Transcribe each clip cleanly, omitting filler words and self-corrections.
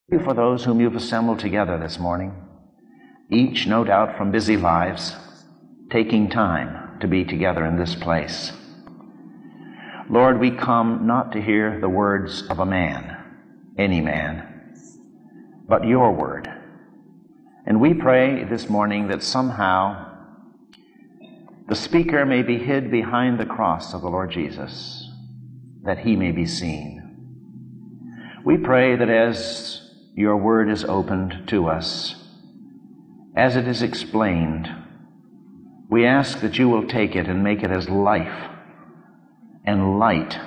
Thank you for those whom you've assembled together this morning, each, no doubt, from busy lives, taking time to be together in this place. Lord, we come not to hear the words of a man, any man, but your word. And we pray this morning that somehow the speaker may be hid behind the cross of the Lord Jesus, that he may be seen. We pray that as your word is opened to us, as it is explained, we ask that you will take it and make it as life and light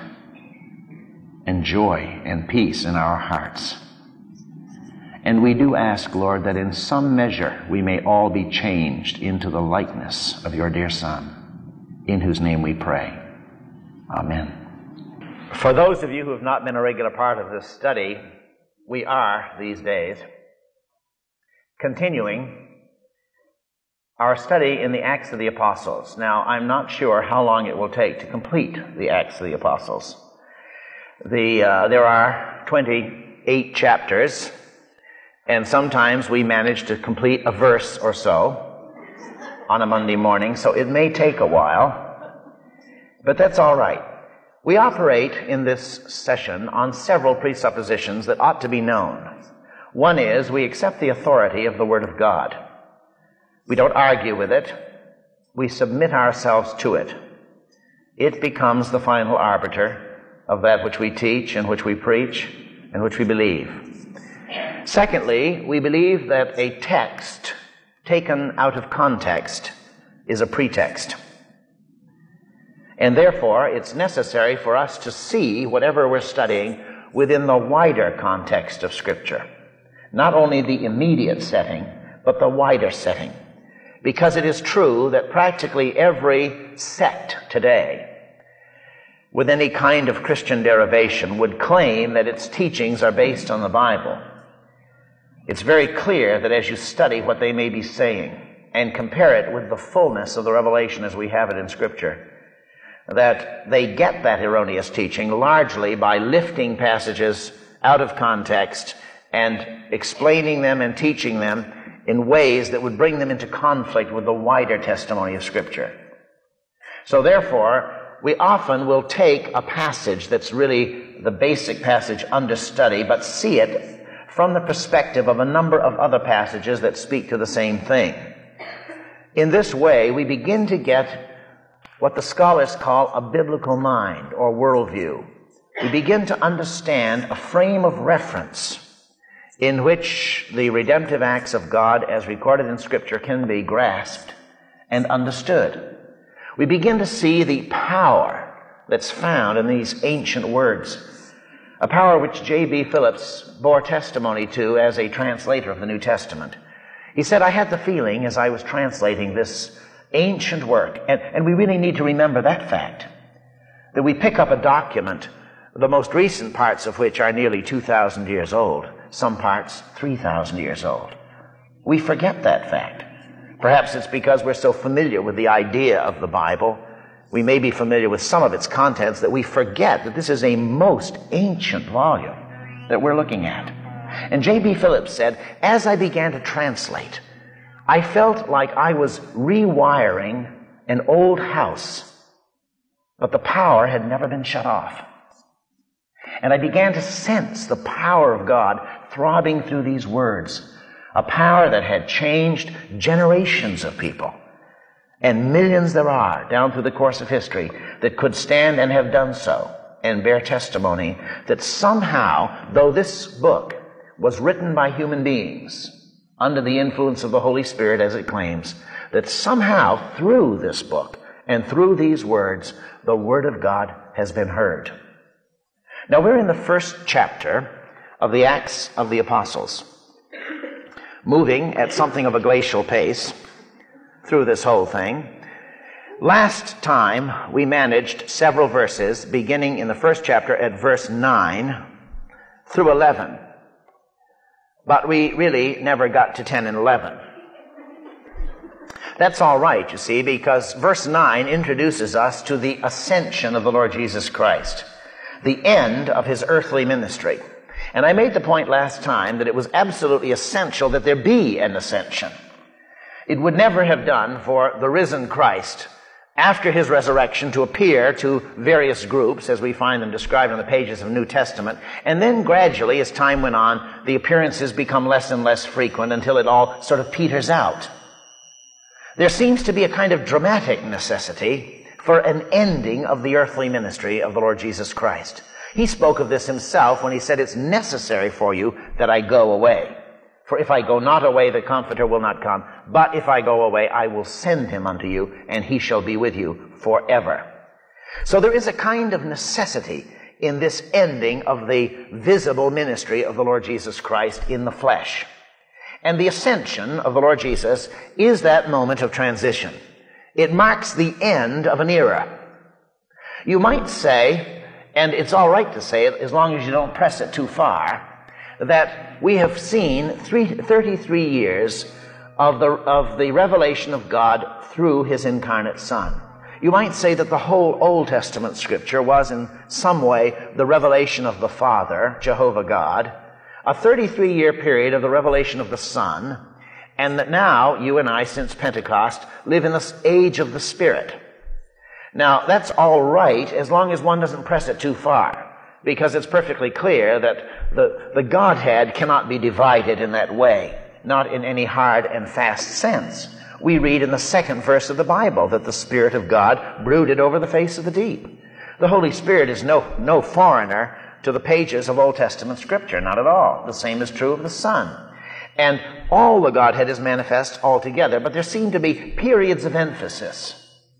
and joy and peace in our hearts. And we do ask, Lord, that in some measure we may all be changed into the likeness of your dear Son, in whose name we pray. Amen. For those of you who have not been a regular part of this study, we are, these days, continuing our study in the Acts of the Apostles. Now, I'm not sure how long it will take to complete the Acts of the Apostles. There are 28 chapters, and sometimes we manage to complete a verse or so on a Monday morning, so it may take a while, but that's all right. We operate in this session on several presuppositions that ought to be known. One is we accept the authority of the Word of God. We don't argue with it. We submit ourselves to it. It becomes the final arbiter of that which we teach and which we preach and which we believe. Secondly, we believe that a text taken out of context is a pretext. And therefore, it's necessary for us to see whatever we're studying within the wider context of Scripture. Not only the immediate setting, but the wider setting. Because it is true that practically every sect today, with any kind of Christian derivation, would claim that its teachings are based on the Bible. It's very clear that as you study what they may be saying and compare it with the fullness of the revelation as we have it in Scripture, that they get that erroneous teaching largely by lifting passages out of context and explaining them and teaching them in ways that would bring them into conflict with the wider testimony of Scripture. So therefore, we often will take a passage that's really the basic passage under study, but see it from the perspective of a number of other passages that speak to the same thing. In this way, we begin to get what the scholars call a biblical mind or worldview. We begin to understand a frame of reference in which the redemptive acts of God as recorded in Scripture can be grasped and understood. We begin to see the power that's found in these ancient words, a power which J.B. Phillips bore testimony to as a translator of the New Testament. He said, I had the feeling as I was translating this ancient work, and we really need to remember that fact, that we pick up a document, the most recent parts of which are nearly 2,000 years old, some parts 3,000 years old. We forget that fact. Perhaps it's because we're so familiar with the idea of the Bible, we may be familiar with some of its contents, that we forget that this is a most ancient volume that we're looking at. And J.B. Phillips said, as I began to translate, I felt like I was rewiring an old house, but the power had never been shut off. And I began to sense the power of God throbbing through these words, a power that had changed generations of people. And millions there are down through the course of history that could stand and have done so and bear testimony that somehow, though this book was written by human beings, under the influence of the Holy Spirit, as it claims, that somehow through this book and through these words, the Word of God has been heard. Now, we're in the first chapter of the Acts of the Apostles, moving at something of a glacial pace through this whole thing. Last time, we managed several verses, beginning in the first chapter at verse 9 through 11. But we really never got to 10 and 11. That's all right, you see, because verse 9 introduces us to the ascension of the Lord Jesus Christ, the end of his earthly ministry. And I made the point last time that it was absolutely essential that there be an ascension. It would never have done for the risen Christ after his resurrection to appear to various groups, as we find them described in the pages of the New Testament, and then gradually, as time went on, the appearances become less and less frequent until it all sort of peters out. There seems to be a kind of dramatic necessity for an ending of the earthly ministry of the Lord Jesus Christ. He spoke of this himself when he said, "It's necessary for you that I go away. For if I go not away, the Comforter will not come. But if I go away, I will send him unto you, and he shall be with you forever." So there is a kind of necessity in this ending of the visible ministry of the Lord Jesus Christ in the flesh. And the ascension of the Lord Jesus is that moment of transition. It marks the end of an era. You might say, and it's all right to say it as long as you don't press it too far, that we have seen 33 years of the revelation of God through his incarnate Son. You might say that the whole Old Testament Scripture was in some way the revelation of the Father, Jehovah God, a 33-year period of the revelation of the Son, and that now you and I, since Pentecost, live in this age of the Spirit. Now, that's all right as long as one doesn't press it too far, because it's perfectly clear that the Godhead cannot be divided in that way, not in any hard and fast sense. We read in the 2nd verse of the Bible that the Spirit of God brooded over the face of the deep. The Holy Spirit is no foreigner to the pages of Old Testament Scripture, not at all. The same is true of the Son. And all the Godhead is manifest altogether, but there seem to be periods of emphasis.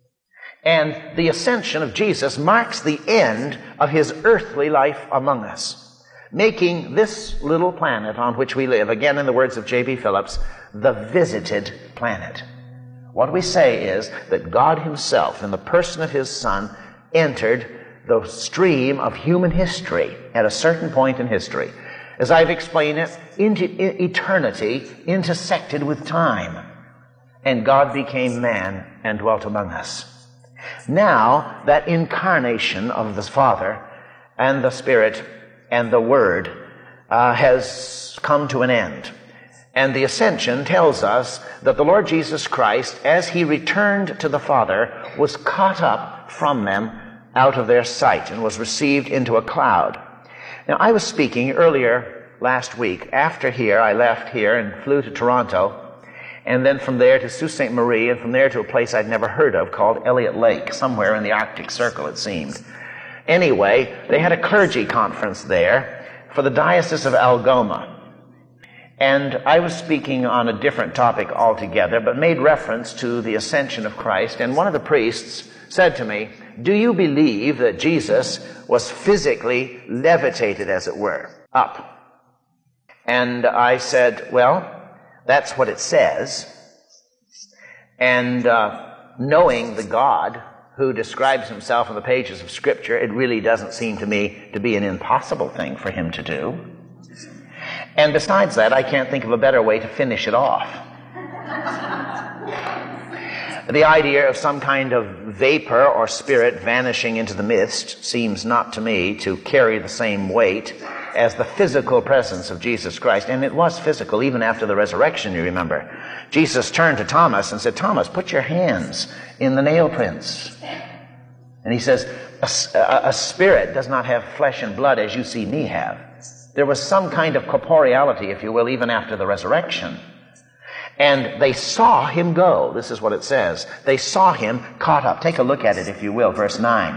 And the ascension of Jesus marks the end of his earthly life among us, making this little planet on which we live, again in the words of J.B. Phillips, the visited planet. What we say is that God himself, in the person of his Son, entered the stream of human history at a certain point in history. As I've explained it, into eternity intersected with time. And God became man and dwelt among us. Now, that incarnation of the Father and the Spirit and the Word has come to an end. And the ascension tells us that the Lord Jesus Christ, as he returned to the Father, was caught up from them out of their sight and was received into a cloud. Now, I was speaking earlier last week. After here, I left here and flew to Toronto, and then from there to Sault Ste. Marie, and from there to a place I'd never heard of called Elliott Lake, somewhere in the Arctic Circle, it seemed. Anyway, they had a clergy conference there for the Diocese of Algoma. And I was speaking on a different topic altogether, but made reference to the ascension of Christ. And one of the priests said to me, "Do you believe that Jesus was physically levitated, as it were, up?" And I said, "Well, that's what it says." And knowing the God who describes himself in the pages of Scripture, it really doesn't seem to me to be an impossible thing for him to do. And besides that, I can't think of a better way to finish it off. The idea of some kind of vapor or spirit vanishing into the mist seems not to me to carry the same weight as the physical presence of Jesus Christ. And it was physical even after the resurrection, you remember. Jesus turned to Thomas and said, "Thomas, put your hands in the nail prints." And he says, a spirit does not have flesh and blood as you see me have. There was some kind of corporeality, if you will, even after the resurrection. And they saw him go. This is what it says. They saw him caught up. Take a look at it, if you will, verse 9.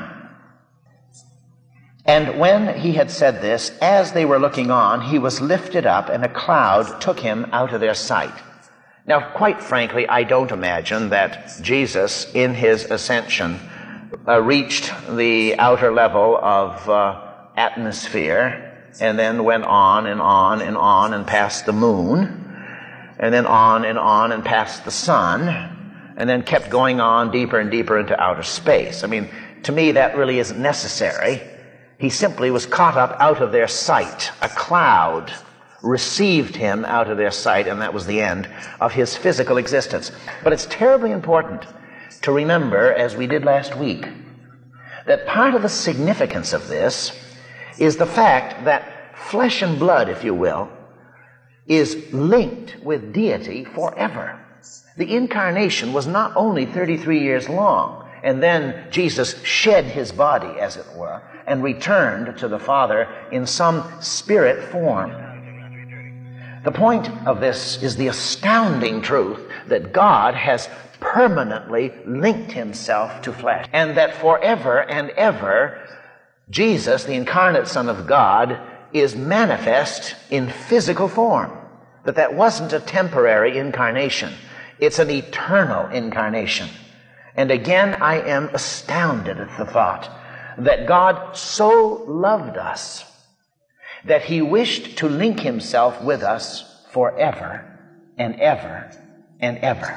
"And when he had said this, as they were looking on, he was lifted up, and a cloud took him out of their sight." Now, quite frankly, I don't imagine that Jesus, in his ascension, reached the outer level of atmosphere, and then went on and on and on and past the moon, and then on and past the sun, and then kept going on deeper and deeper into outer space. I mean, to me, that really isn't necessary. He simply was caught up out of their sight. A cloud received him out of their sight, and that was the end of his physical existence. But it's terribly important to remember, as we did last week, that part of the significance of this is the fact that flesh and blood, if you will, is linked with deity forever. The incarnation was not only 33 years long, and then Jesus shed his body, as it were, and returned to the Father in some spirit form. The point of this is the astounding truth that God has permanently linked himself to flesh, and that forever and ever, Jesus, the incarnate Son of God, is manifest in physical form. That wasn't a temporary incarnation. It's an eternal incarnation. And again, I am astounded at the thought that God so loved us that he wished to link himself with us forever and ever and ever.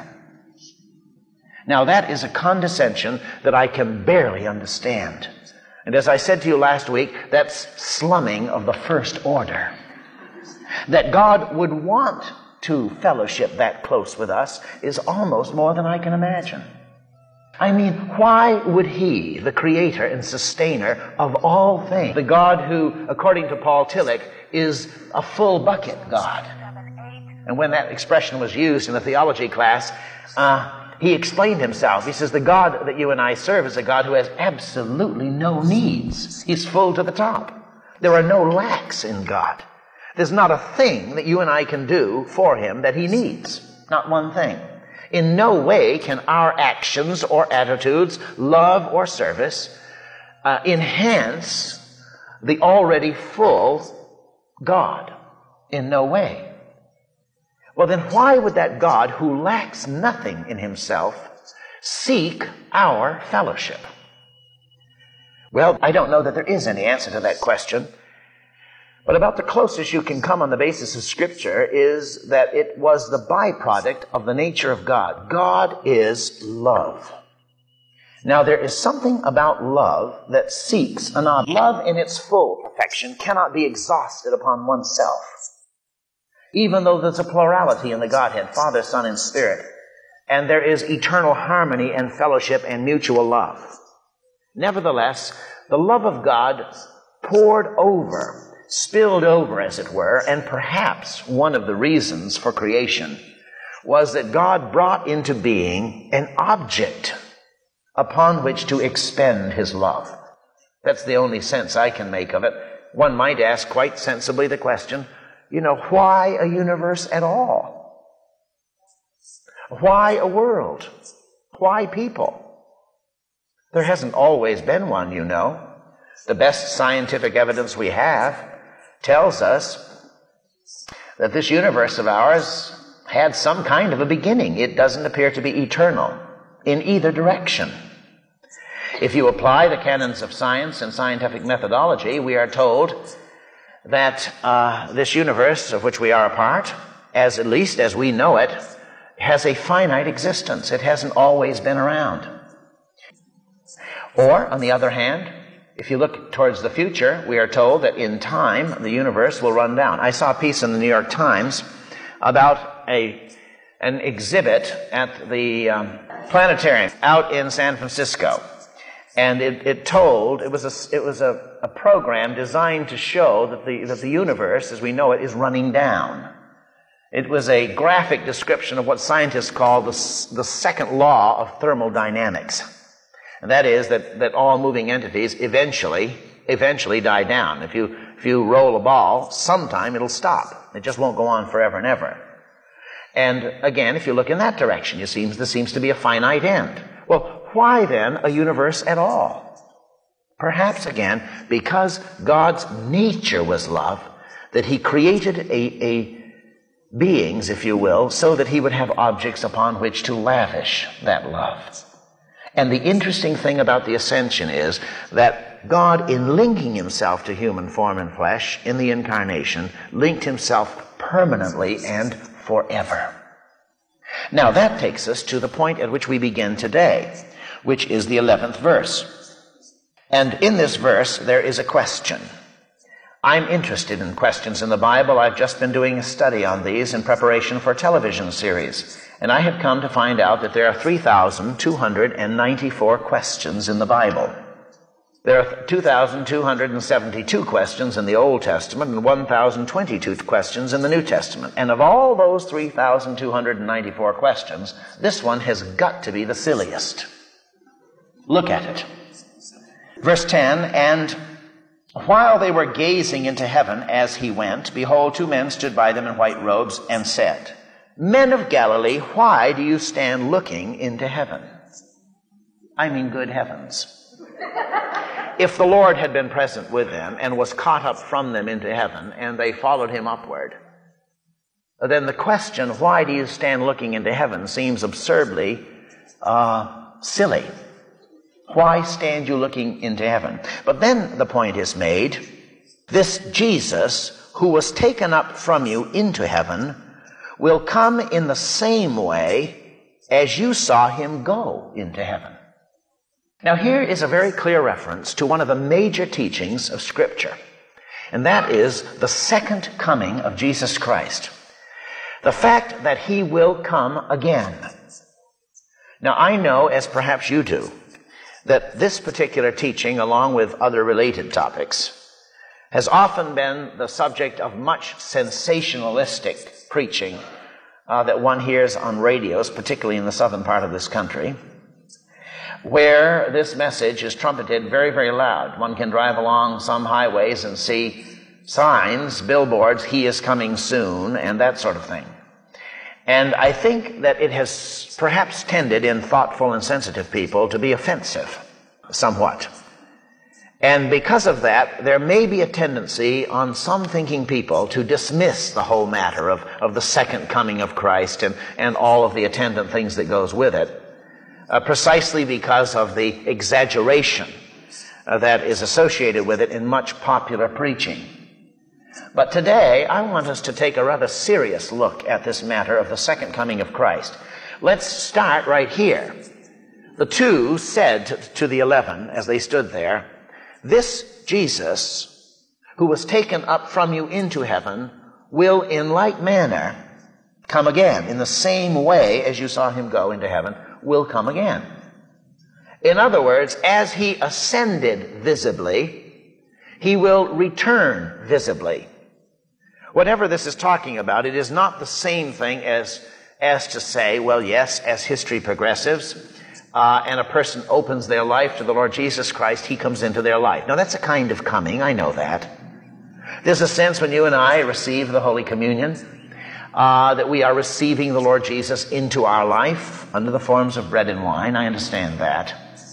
Now, that is a condescension that I can barely understand. And as I said to you last week, that's slumming of the first order. That God would want to fellowship that close with us is almost more than I can imagine. I mean, why would he, the creator and sustainer of all things, the God who, according to Paul Tillich, is a full bucket God? And when that expression was used in the theology class, he explained himself. He says, the God that you and I serve is a God who has absolutely no needs. He's full to the top. There are no lacks in God. There's not a thing that you and I can do for him that he needs. Not one thing. In no way can our actions or attitudes, love or service, enhance the already full God. In no way. Well, then why would that God who lacks nothing in himself seek our fellowship? Well, I don't know that there is any answer to that question. But about the closest you can come on the basis of Scripture is that it was the byproduct of the nature of God. God is love. Now, there is something about love that seeks an object. Love in its full perfection cannot be exhausted upon oneself. Even though there's a plurality in the Godhead, Father, Son, and Spirit, and there is eternal harmony and fellowship and mutual love. Nevertheless, the love of God poured over, spilled over, as it were, and perhaps one of the reasons for creation was that God brought into being an object upon which to expend his love. That's the only sense I can make of it. One might ask quite sensibly the question, why a universe at all? Why a world? Why people? There hasn't always been one, The best scientific evidence we have tells us that this universe of ours had some kind of a beginning. It doesn't appear to be eternal in either direction. If you apply the canons of science and scientific methodology, we are told that this universe of which we are a part, at least as we know it, has a finite existence. It hasn't always been around. Or, on the other hand, if you look towards the future, we are told that in time, the universe will run down. I saw a piece in the New York Times about an exhibit at the planetarium out in San Francisco. And it was a program designed to show that the universe, as we know it, is running down. It was a graphic description of what scientists call the second law of thermodynamics. And that is that all moving entities eventually die down. If you roll a ball, sometime it'll stop. It just won't go on forever and ever. And again, if you look in that direction, there seems to be a finite end. Well, why then a universe at all? Perhaps again, because God's nature was love, that he created beings, if you will, so that he would have objects upon which to lavish that love. And the interesting thing about the ascension is that God, in linking himself to human form and flesh in the incarnation, linked himself permanently and forever. Now that takes us to the point at which we begin today, which is the 11th verse. And in this verse there is a question. I'm interested in questions in the Bible. I've just been doing a study on these in preparation for a television series. And I have come to find out that there are 3,294 questions in the Bible. There are 2,272 questions in the Old Testament and 1,022 questions in the New Testament. And of all those 3,294 questions, this one has got to be the silliest. Look at it. Verse 10, and while they were gazing into heaven as he went, behold, two men stood by them in white robes and said, Men of Galilee, why do you stand looking into heaven? I mean, good heavens. If the Lord had been present with them and was caught up from them into heaven and they followed him upward, then the question, why do you stand looking into heaven, seems absurdly silly. Why stand you looking into heaven? But then the point is made, this Jesus who was taken up from you into heaven will come in the same way as you saw him go into heaven. Now here is a very clear reference to one of the major teachings of Scripture, and that is the second coming of Jesus Christ. The fact that he will come again. Now I know, as perhaps you do, that this particular teaching, along with other related topics, has often been the subject of much sensationalistic preaching that one hears on radios, particularly in the southern part of this country, where this message is trumpeted very, very loud. One can drive along some highways and see signs, billboards, he is coming soon, and that sort of thing. And I think that it has perhaps tended in thoughtful and sensitive people to be offensive, somewhat. And because of that, there may be a tendency on some thinking people to dismiss the whole matter of the second coming of Christ and all of the attendant things that goes with it, precisely because of the exaggeration that is associated with it in much popular preaching. But today, I want us to take a rather serious look at this matter of the second coming of Christ. Let's start right here. The two said to the 11 as they stood there, This Jesus, who was taken up from you into heaven, will in like manner come again. In the same way as you saw him go into heaven, will come again. In other words, as he ascended visibly, he will return visibly. Whatever this is talking about, it is not the same thing as to say, well, yes, as history progresses, and a person opens their life to the Lord Jesus Christ, he comes into their life. Now, that's a kind of coming, I know that. There's a sense when you and I receive the Holy Communion, that we are receiving the Lord Jesus into our life under the forms of bread and wine. I understand that.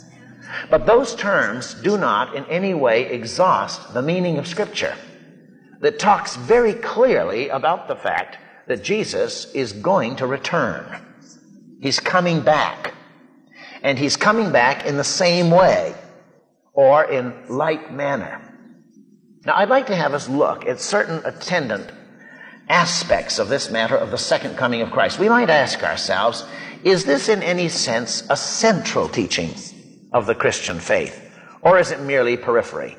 But those terms do not in any way exhaust the meaning of Scripture that talks very clearly about the fact that Jesus is going to return. He's coming back. And he's coming back in the same way or in like manner. Now, I'd like to have us look at certain attendant aspects of this matter of the second coming of Christ. We might ask ourselves, is this in any sense a central teaching of the Christian faith, or is it merely periphery?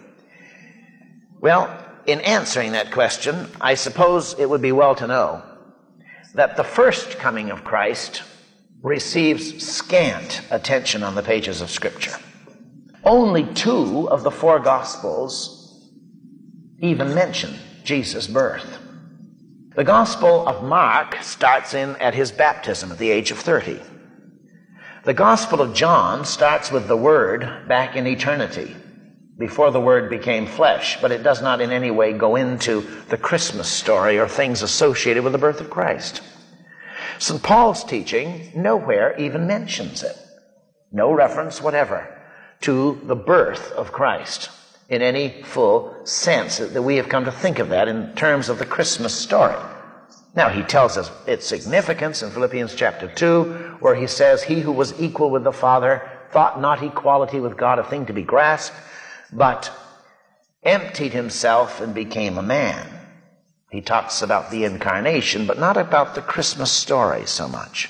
Well, in answering that question, I suppose it would be well to know that the first coming of Christ receives scant attention on the pages of Scripture. Only 2 of the 4 Gospels even mention Jesus' birth. The Gospel of Mark starts in at his baptism at the age of 30. The Gospel of John starts with the Word back in eternity, before the Word became flesh, but it does not in any way go into the Christmas story or things associated with the birth of Christ. St. Paul's teaching nowhere even mentions it. No reference whatever to the birth of Christ in any full sense that we have come to think of that in terms of the Christmas story. Now, he tells us its significance in Philippians chapter 2, where he says, He who was equal with the Father thought not equality with God a thing to be grasped, but emptied himself and became a man. He talks about the incarnation, but not about the Christmas story so much.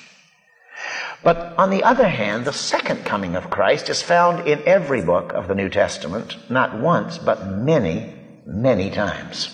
But on the other hand, the second coming of Christ is found in every book of the New Testament, not once, but many, many times.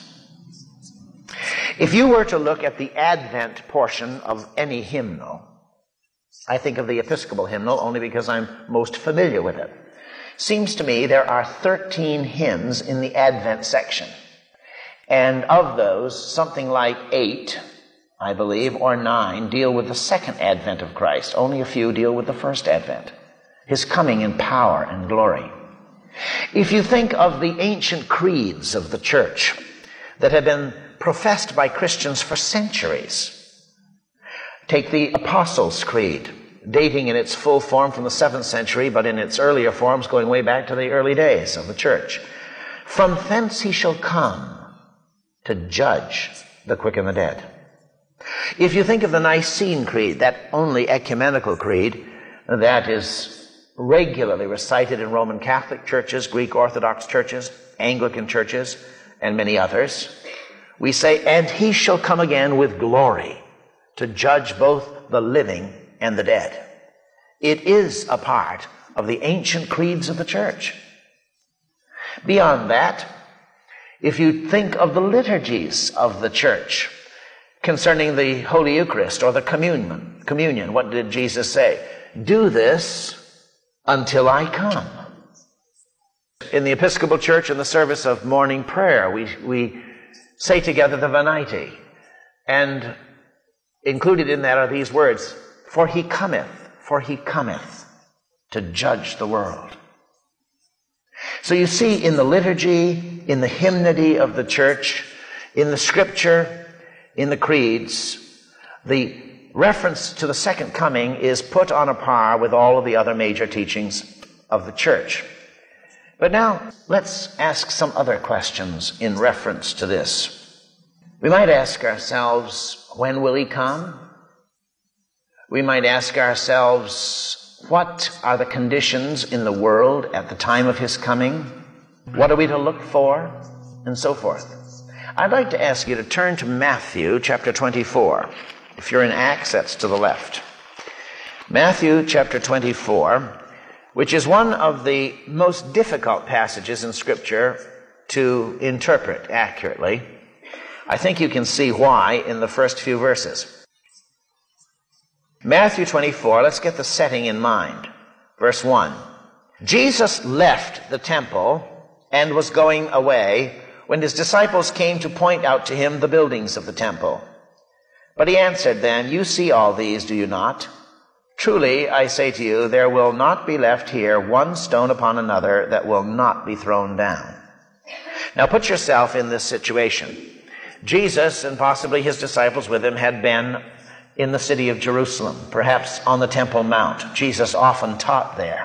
If you were to look at the Advent portion of any hymnal, I think of the Episcopal hymnal only because I'm most familiar with it. Seems to me there are 13 hymns in the Advent section. And of those, something like 8, I believe, or 9, deal with the second advent of Christ. Only a few deal with the first advent, his coming in power and glory. If you think of the ancient creeds of the church that have been professed by Christians for centuries, take the Apostles' Creed, dating in its full form from the 7th century, but in its earlier forms going way back to the early days of the church. From thence he shall come to judge the quick and the dead. If you think of the Nicene Creed, that only ecumenical creed that is regularly recited in Roman Catholic churches, Greek Orthodox churches, Anglican churches, and many others, we say, and he shall come again with glory to judge both the living and the dead. It is a part of the ancient creeds of the church. Beyond that, if you think of the liturgies of the church concerning the Holy Eucharist or the communion, what did Jesus say? Do this until I come. In the Episcopal Church, in the service of morning prayer, we say together the Venite, and included in that are these words, for he cometh to judge the world. So you see, in the liturgy, in the hymnody of the church, in the scripture, in the creeds, the reference to the second coming is put on a par with all of the other major teachings of the church. But now, let's ask some other questions in reference to this. We might ask ourselves, when will he come? We might ask ourselves, what are the conditions in the world at the time of his coming? What are we to look for? And so forth. I'd like to ask you to turn to Matthew chapter 24. If you're in Acts, that's to the left. Matthew chapter 24, which is one of the most difficult passages in Scripture to interpret accurately. I think you can see why in the first few verses. Matthew 24, let's get the setting in mind. Verse 1. Jesus left the temple and was going away when his disciples came to point out to him the buildings of the temple. But he answered them, you see all these, do you not? Truly, I say to you, there will not be left here one stone upon another that will not be thrown down. Now put yourself in this situation. Jesus, and possibly his disciples with him, had been in the city of Jerusalem, perhaps on the Temple Mount. Jesus often taught there.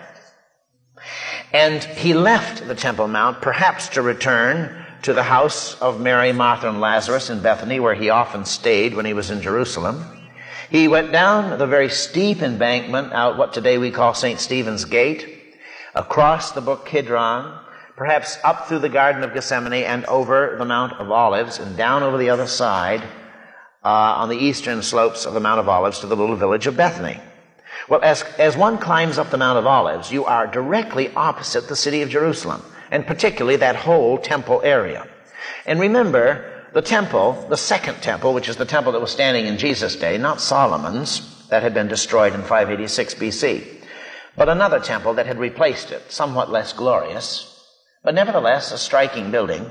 And he left the Temple Mount, perhaps to return to the house of Mary, Martha, and Lazarus in Bethany, where he often stayed when he was in Jerusalem. He went down the very steep embankment out what today we call St. Stephen's Gate, across the brook Kidron, perhaps up through the Garden of Gethsemane and over the Mount of Olives and down over the other side on the eastern slopes of the Mount of Olives to the little village of Bethany. Well, as one climbs up the Mount of Olives, you are directly opposite the city of Jerusalem, and particularly that whole temple area. And remember, the temple, the second temple, which is the temple that was standing in Jesus' day, not Solomon's, that had been destroyed in 586 BC, but another temple that had replaced it, somewhat less glorious, but nevertheless a striking building.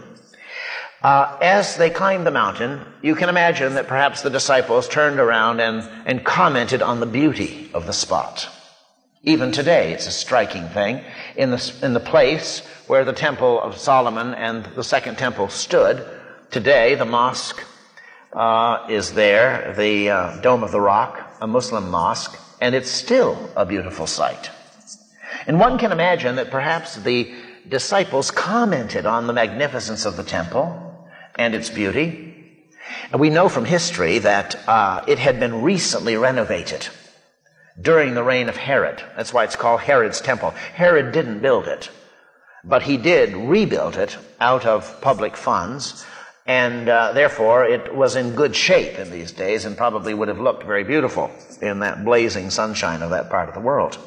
As they climbed the mountain, you can imagine that perhaps the disciples turned around and commented on the beauty of the spot. Even today, it's a striking thing. In the place where the temple of Solomon and the second temple stood, today the mosque is there, the Dome of the Rock, a Muslim mosque, and it's still a beautiful sight. And one can imagine that perhaps the disciples commented on the magnificence of the temple and its beauty. And we know from history that it had been recently renovated during the reign of Herod. That's why it's called Herod's Temple. Herod didn't build it, but he did rebuild it out of public funds, and therefore it was in good shape in these days and probably would have looked very beautiful in that blazing sunshine of that part of the world.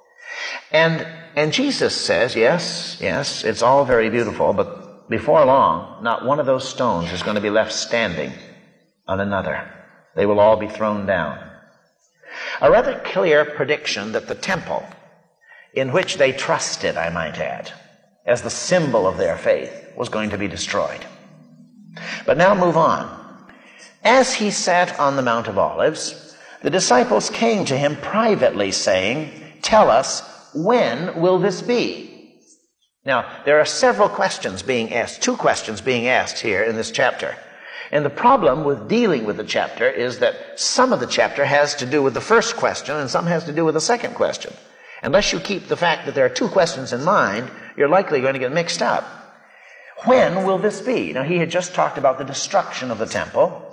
And Jesus says, yes, it's all very beautiful, but before long, not one of those stones is going to be left standing on another. They will all be thrown down. A rather clear prediction that the temple in which they trusted, I might add, as the symbol of their faith, was going to be destroyed. But now move on. As he sat on the Mount of Olives, the disciples came to him privately, saying, "Tell us, when will this be?" Now, there are several questions being asked, 2 questions being asked here in this chapter. And the problem with dealing with the chapter is that some of the chapter has to do with the first question and some has to do with the second question. Unless you keep the fact that there are 2 questions in mind, you're likely going to get mixed up. When will this be? Now, he had just talked about the destruction of the temple.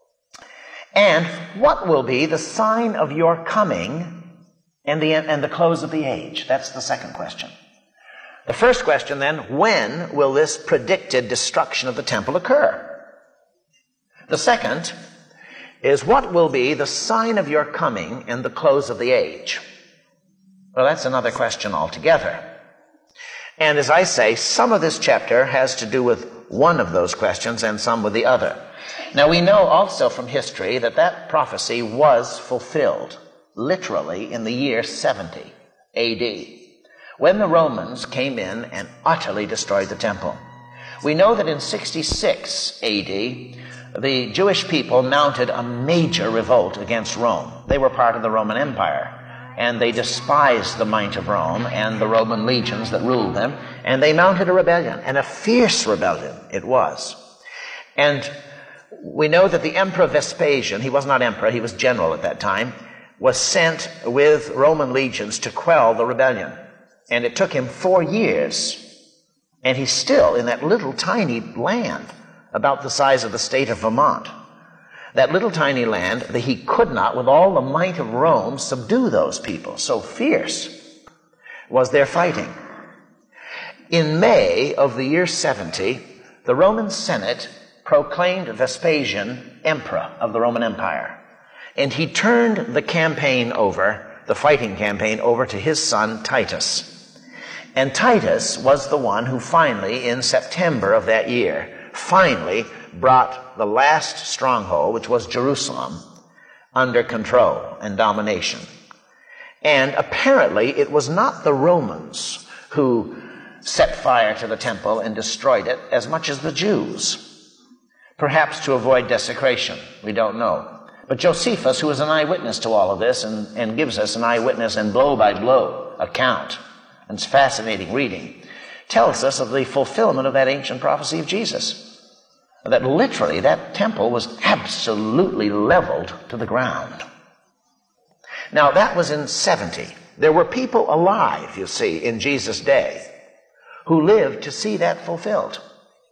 And what will be the sign of your coming and the close of the age? That's the second question. The first question then, when will this predicted destruction of the temple occur? The second is, what will be the sign of your coming and the close of the age? Well, that's another question altogether. And as I say, some of this chapter has to do with one of those questions and some with the other. Now, we know also from history that that prophecy was fulfilled, literally in the year 70 A.D., when the Romans came in and utterly destroyed the temple. We know that in 66 A.D., the Jewish people mounted a major revolt against Rome. They were part of the Roman Empire, and they despised the might of Rome and the Roman legions that ruled them, and they mounted a rebellion, and a fierce rebellion it was. And we know that the Emperor Vespasian, he was not emperor, he was general at that time, was sent with Roman legions to quell the rebellion. And it took him 4 years. And he's still in that little tiny land, about the size of the state of Vermont. That little tiny land, that he could not, with all the might of Rome, subdue those people. So fierce was their fighting. In May of the year 70, the Roman Senate proclaimed Vespasian emperor of the Roman Empire. And he turned the campaign over, the fighting campaign, over to his son Titus. And Titus was the one who finally, in September of that year, finally brought the last stronghold, which was Jerusalem, under control and domination. And apparently it was not the Romans who set fire to the temple and destroyed it as much as the Jews. Perhaps to avoid desecration, we don't know. But Josephus, who is an eyewitness to all of this and gives us an eyewitness and blow-by-blow account, and it's fascinating reading, tells us of the fulfillment of that ancient prophecy of Jesus. That literally that temple was absolutely leveled to the ground. Now that was in 70. There were people alive, you see, in Jesus' day who lived to see that fulfilled.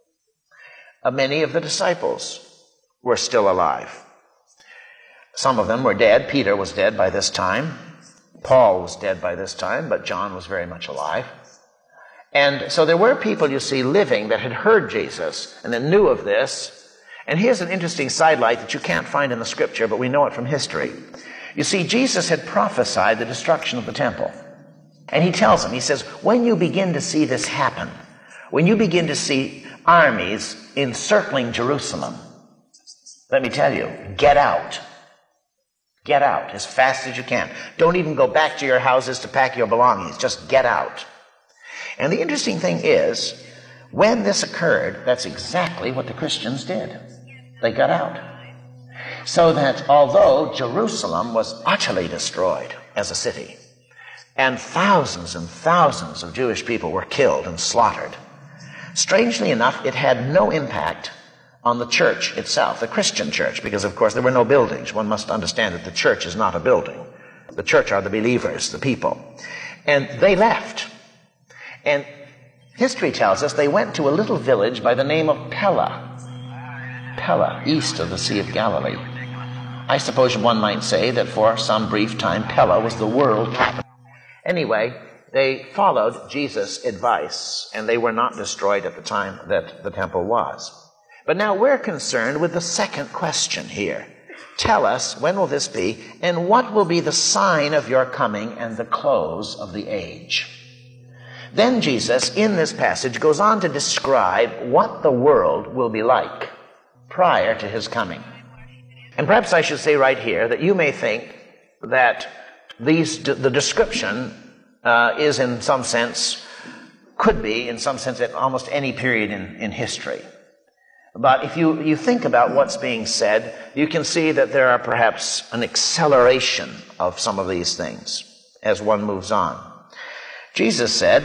Many of the disciples were still alive. Some of them were dead. Peter was dead by this time. Paul was dead by this time, but John was very much alive. And so there were people, you see, living that had heard Jesus and that knew of this. And here's an interesting sidelight that you can't find in the scripture, but we know it from history. You see, Jesus had prophesied the destruction of the temple. And he tells them, he says, when you begin to see this happen, when you begin to see armies encircling Jerusalem, let me tell you, get out. Get out as fast as you can. Don't even go back to your houses to pack your belongings. Just get out. And the interesting thing is, when this occurred, that's exactly what the Christians did. They got out. So that although Jerusalem was utterly destroyed as a city, and thousands of Jewish people were killed and slaughtered, strangely enough, it had no impact on the church itself, the Christian church, because of course there were no buildings. One must understand that the church is not a building. The church are the believers, the people. And they left. And history tells us they went to a little village by the name of Pella. Pella, east of the Sea of Galilee. I suppose one might say that for some brief time Pella was the world capital. Anyway, they followed Jesus' advice, and they were not destroyed at the time that the temple was. But now we're concerned with the second question here. Tell us, when will this be, and what will be the sign of your coming and the close of the age? Then Jesus, in this passage, goes on to describe what the world will be like prior to his coming. And perhaps I should say right here that you may think that the description is in some sense, could be in some sense at almost any period in history. But if you think about what's being said, you can see that there are perhaps an acceleration of some of these things as one moves on. Jesus said,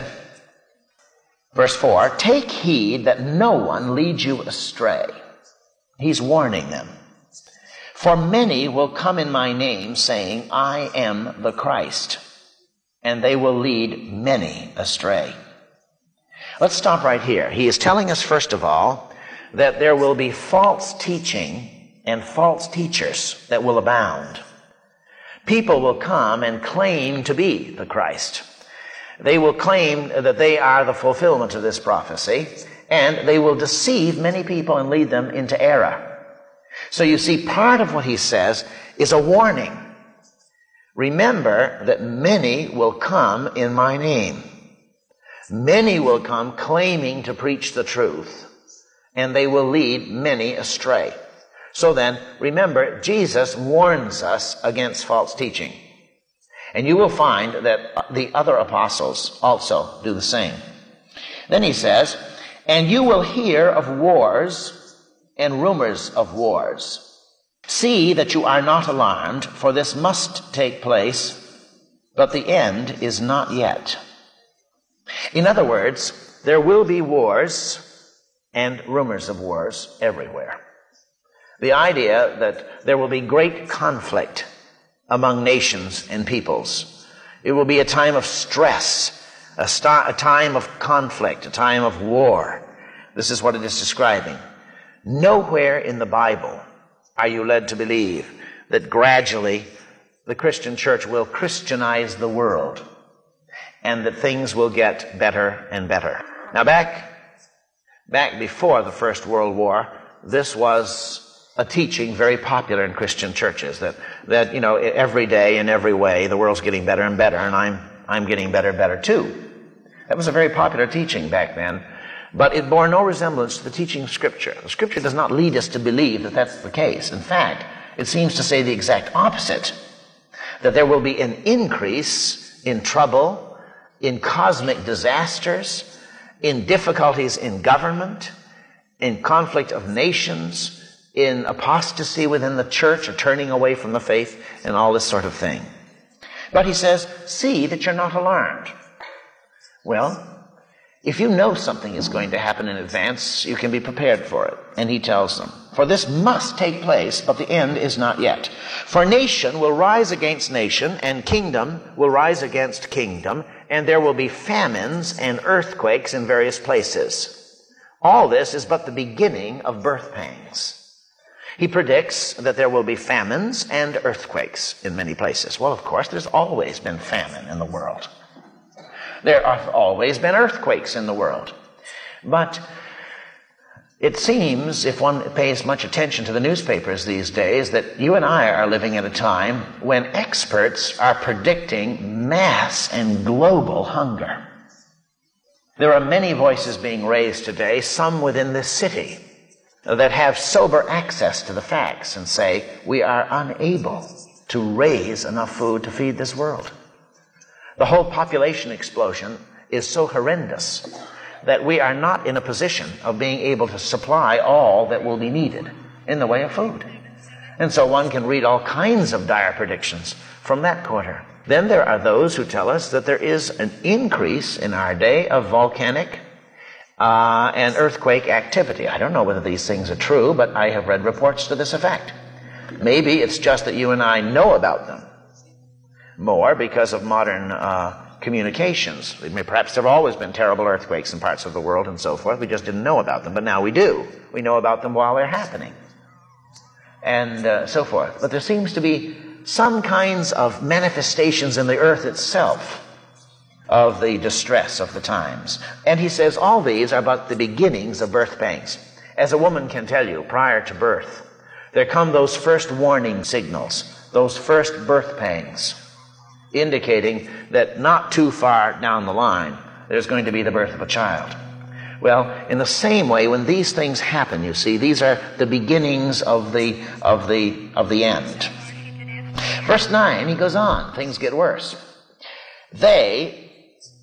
verse 4, "Take heed that no one leads you astray." He's warning them. "For many will come in my name, saying, 'I am the Christ,' and they will lead many astray." Let's stop right here. He is telling us, first of all, that there will be false teaching and false teachers that will abound. People will come and claim to be the Christ. They will claim that they are the fulfillment of this prophecy, and they will deceive many people and lead them into error. So you see, part of what he says is a warning. Remember that many will come in my name. Many will come claiming to preach the truth, and they will lead many astray. So then, remember, Jesus warns us against false teaching. And you will find that the other apostles also do the same. Then he says, "And you will hear of wars and rumors of wars. See that you are not alarmed, for this must take place, but the end is not yet." In other words, there will be wars and rumors of wars everywhere. The idea that there will be great conflict among nations and peoples. It will be a time of stress, a time of conflict, a time of war. This is what it is describing. Nowhere in the Bible are you led to believe that gradually the Christian church will Christianize the world and that things will get better and better. Now back before the First World War, this was a teaching very popular in Christian churches that every day in every way the world's getting better and better, and I'm getting better and better too. That was a very popular teaching back then, but it bore no resemblance to the teaching of Scripture. The Scripture does not lead us to believe that that's the case. In fact, it seems to say the exact opposite, that there will be an increase in trouble, in cosmic disasters, in difficulties in government, in conflict of nations, in apostasy within the church, or turning away from the faith, and all this sort of thing. But he says, see that you're not alarmed. Well, if you know something is going to happen in advance, you can be prepared for it. And he tells them, "For this must take place, but the end is not yet. For nation will rise against nation, and kingdom will rise against kingdom, and there will be famines and earthquakes in various places. All this is but the beginning of birth pangs." He predicts that there will be famines and earthquakes in many places. Well, of course, there's always been famine in the world. There have always been earthquakes in the world. But it seems, if one pays much attention to the newspapers these days, that you and I are living at a time when experts are predicting mass and global hunger. There are many voices being raised today, some within this city, that have sober access to the facts and say, we are unable to raise enough food to feed this world. The whole population explosion is so horrendous that we are not in a position of being able to supply all that will be needed in the way of food. And so one can read all kinds of dire predictions from that quarter. Then there are those who tell us that there is an increase in our day of volcanic and earthquake activity. I don't know whether these things are true, but I have read reports to this effect. Maybe it's just that you and I know about them more because of modern communications. Perhaps there have always been terrible earthquakes in parts of the world and so forth. We just didn't know about them, but now we do. We know about them while they're happening and so forth. But there seems to be some kinds of manifestations in the earth itself of the distress of the times. And he says all these are but the beginnings of birth pangs. As a woman can tell you, prior to birth, there come those first warning signals, those first birth pangs, indicating that not too far down the line, there's going to be the birth of a child. Well, in the same way, when these things happen, you see, these are the beginnings of the end. Verse 9, he goes on, things get worse. They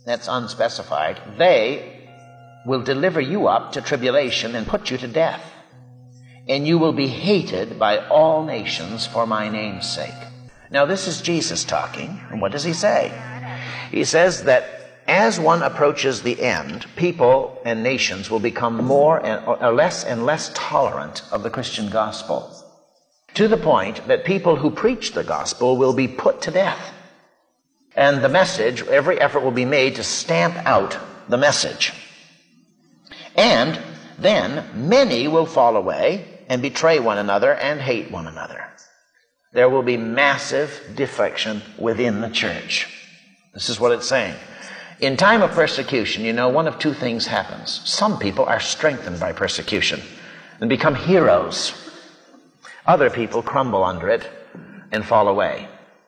that's unspecified, they will deliver you up to tribulation and put you to death. And you will be hated by all nations for my name's sake. Now this is Jesus talking, and what does he say? He says that as one approaches the end, people and nations will become more and less tolerant of the Christian gospel, to the point that people who preach the gospel will be put to death. And the message, every effort will be made to stamp out the message. And then many will fall away and betray one another and hate one another. There will be massive defection within the church. This is what it's saying. In time of persecution, one of two things happens. Some people are strengthened by persecution and become heroes. Other people crumble under it and fall away.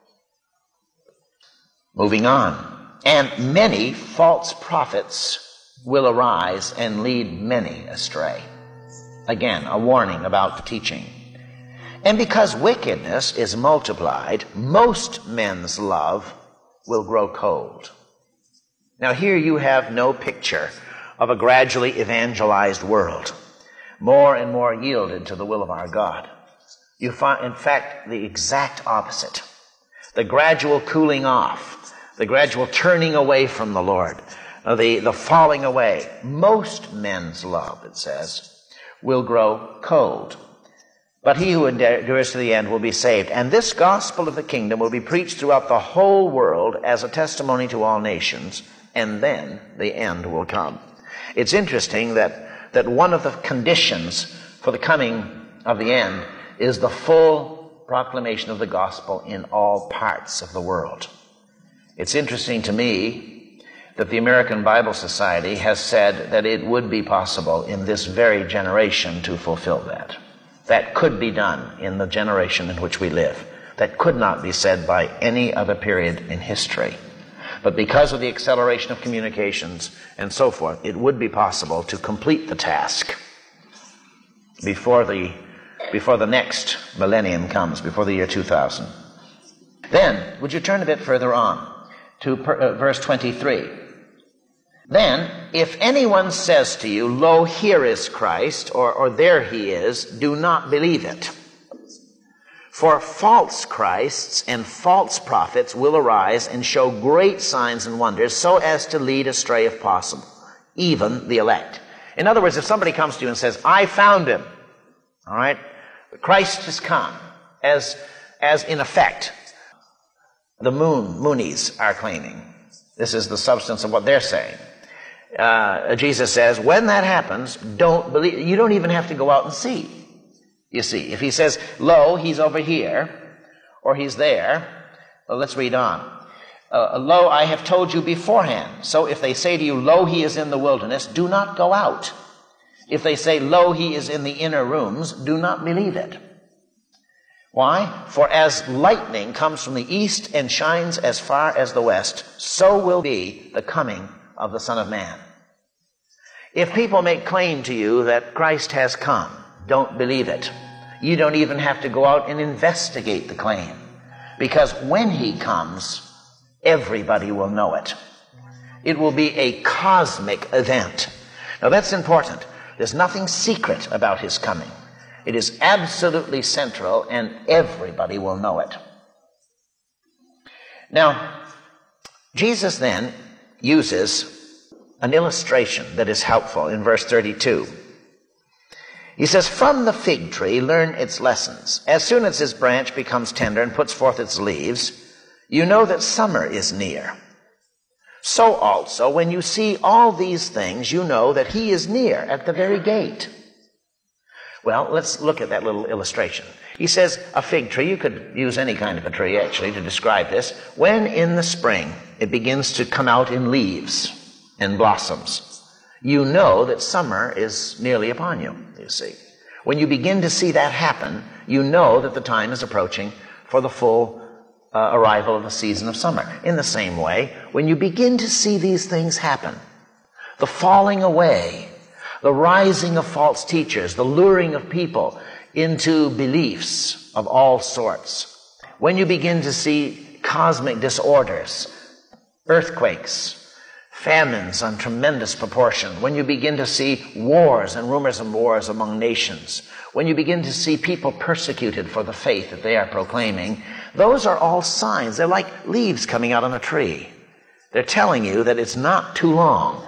Moving on. And many false prophets will arise and lead many astray. Again, a warning about the teaching. And because wickedness is multiplied, most men's love will grow cold. Now here you have no picture of a gradually evangelized world, more and more yielded to the will of our God. You find, in fact, the exact opposite. The gradual cooling off, the gradual turning away from the Lord, the falling away. Most men's love, it says, will grow cold. But he who endures to the end will be saved. And this gospel of the kingdom will be preached throughout the whole world as a testimony to all nations, and then the end will come. It's interesting that one of the conditions for the coming of the end is the full proclamation of the gospel in all parts of the world. It's interesting to me that the American Bible Society has said that it would be possible in this very generation to fulfill that. That could be done in the generation in which we live. That could not be said by any other period in history. But because of the acceleration of communications and so forth, it would be possible to complete the task before the next millennium comes, before the year 2000. Then, would you turn a bit further on to verse 23? Then, if anyone says to you, lo, here is Christ, or there he is, do not believe it. For false Christs and false prophets will arise and show great signs and wonders, so as to lead astray, if possible, even the elect. In other words, if somebody comes to you and says, I found him, all right, Christ has come, as in effect, the Moonies are claiming. This is the substance of what they're saying. Jesus says, when that happens, don't believe. You don't even have to go out and see. You see, if he says, lo, he's over here, or he's there, well, let's read on. Lo, I have told you beforehand. So if they say to you, lo, he is in the wilderness, do not go out. If they say, lo, he is in the inner rooms, do not believe it. Why? For as lightning comes from the east and shines as far as the west, so will be the coming of the Son of Man. If people make claim to you that Christ has come, don't believe it. You don't even have to go out and investigate the claim, because when he comes, everybody will know it. It will be a cosmic event. Now that's important. There's nothing secret about his coming. It is absolutely central, and everybody will know it. Now, Jesus then uses an illustration that is helpful in verse 32. He says, from the fig tree learn its lessons. As soon as its branch becomes tender and puts forth its leaves, you know that summer is near. So also, when you see all these things, you know that he is near at the very gate. Well, let's look at that little illustration. He says, a fig tree, you could use any kind of a tree actually to describe this. When in the spring it begins to come out in leaves and blossoms, you know that summer is nearly upon you, you see. When you begin to see that happen, you know that the time is approaching for the full arrival of the season of summer. In the same way, when you begin to see these things happen, the falling away, the rising of false teachers, the luring of people into beliefs of all sorts, when you begin to see cosmic disorders, earthquakes, famines on tremendous proportion, when you begin to see wars and rumors of wars among nations, when you begin to see people persecuted for the faith that they are proclaiming, those are all signs. They're like leaves coming out on a tree. They're telling you that it's not too long.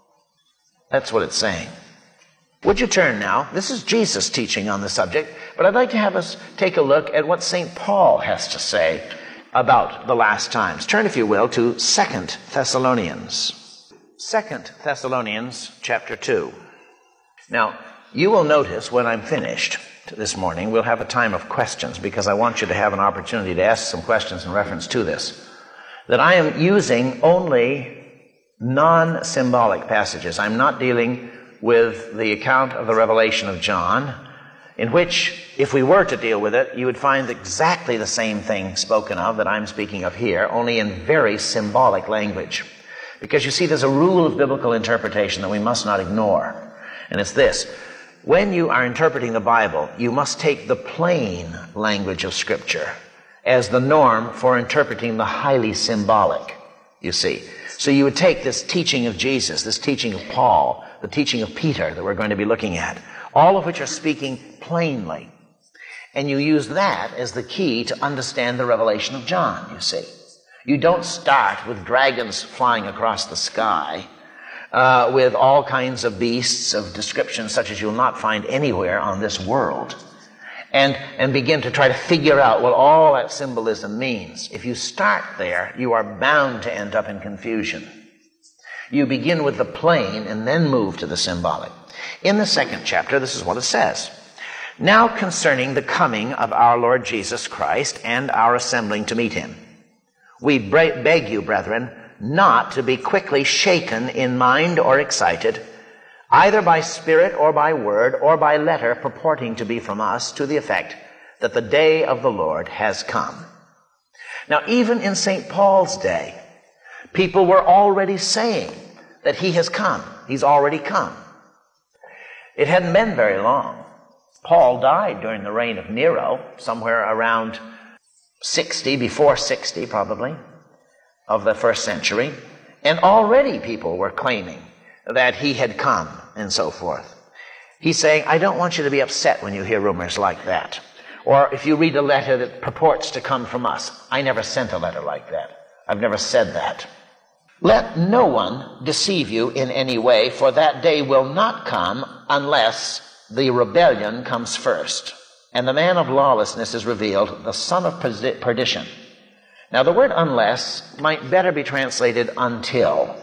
That's what it's saying. Would you turn now? This is Jesus teaching on the subject, but I'd like to have us take a look at what St. Paul has to say about the last times. Turn, if you will, to 2 Thessalonians. 2 Thessalonians chapter 2. Now, you will notice when I'm finished this morning, we'll have a time of questions, because I want you to have an opportunity to ask some questions in reference to this, that I am using only non-symbolic passages. I'm not dealing with the account of the revelation of John, in which, if we were to deal with it, you would find exactly the same thing spoken of that I'm speaking of here, only in very symbolic language. Because you see, there's a rule of biblical interpretation that we must not ignore. And it's this: when you are interpreting the Bible, you must take the plain language of Scripture as the norm for interpreting the highly symbolic, you see. So you would take this teaching of Jesus, this teaching of Paul, the teaching of Peter that we're going to be looking at, all of which are speaking plainly. And you use that as the key to understand the revelation of John, you see. You don't start with dragons flying across the sky, with all kinds of beasts of description such as you'll not find anywhere on this world, and begin to try to figure out what all that symbolism means. If you start there, you are bound to end up in confusion. You begin with the plain and then move to the symbolic. In the 2nd chapter, this is what it says. Now concerning the coming of our Lord Jesus Christ and our assembling to meet him, we beg you, brethren, not to be quickly shaken in mind or excited, either by spirit or by word or by letter purporting to be from us, to the effect that the day of the Lord has come. Now, even in St. Paul's day, people were already saying that he has come. He's already come. It hadn't been very long. Paul died during the reign of Nero, somewhere around 60, before 60 probably, of the 1st century. And already people were claiming that he had come and so forth. He's saying, I don't want you to be upset when you hear rumors like that. Or if you read a letter that purports to come from us. I never sent a letter like that. I've never said that. Let no one deceive you in any way, for that day will not come unless the rebellion comes first, and the man of lawlessness is revealed, the son of perdition. Now, the word unless might better be translated until,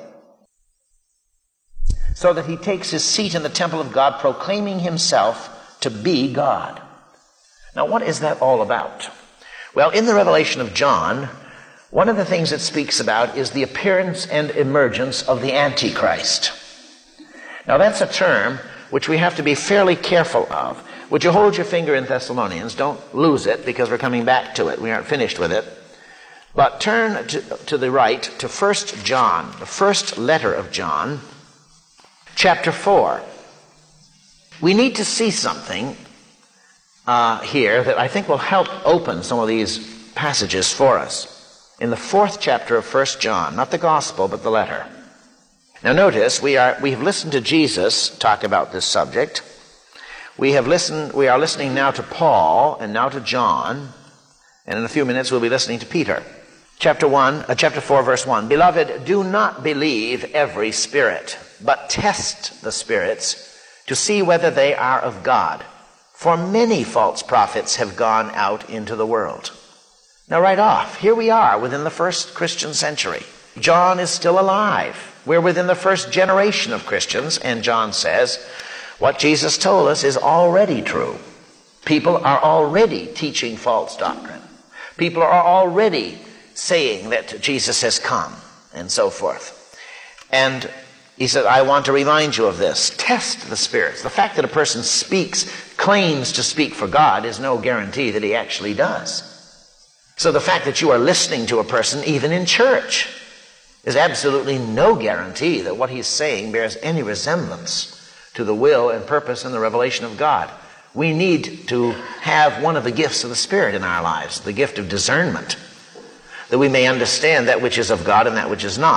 so that he takes his seat in the temple of God, proclaiming himself to be God. Now, what is that all about? Well, in the revelation of John, one of the things it speaks about is the appearance and emergence of the Antichrist. Now, that's a term which we have to be fairly careful of. Would you hold your finger in Thessalonians? Don't lose it, because we're coming back to it. We aren't finished with it. But turn to the right to 1 John, the first letter of John, chapter 4. We need to see something here that I think will help open some of these passages for us. In the 4th chapter of 1 John, not the gospel, but the letter. Now notice, we have listened to Jesus talk about this subject. We are listening now to Paul and now to John, and in a few minutes we'll be listening to Peter. Chapter 4, verse 1. Beloved, do not believe every spirit, but test the spirits to see whether they are of God. For many false prophets have gone out into the world. Now right off, here we are within the first Christian century. John is still alive. We're within the first generation of Christians, and John says, what Jesus told us is already true. People are already teaching false doctrine. People are already saying that Jesus has come, and so forth. And he said, I want to remind you of this. Test the spirits. The fact that a person claims to speak for God, is no guarantee that he actually does. So the fact that you are listening to a person, even in church, is absolutely no guarantee that what he's saying bears any resemblance to the will and purpose and the revelation of God. We need to have one of the gifts of the Spirit in our lives, the gift of discernment, that we may understand that which is of God and that which is not.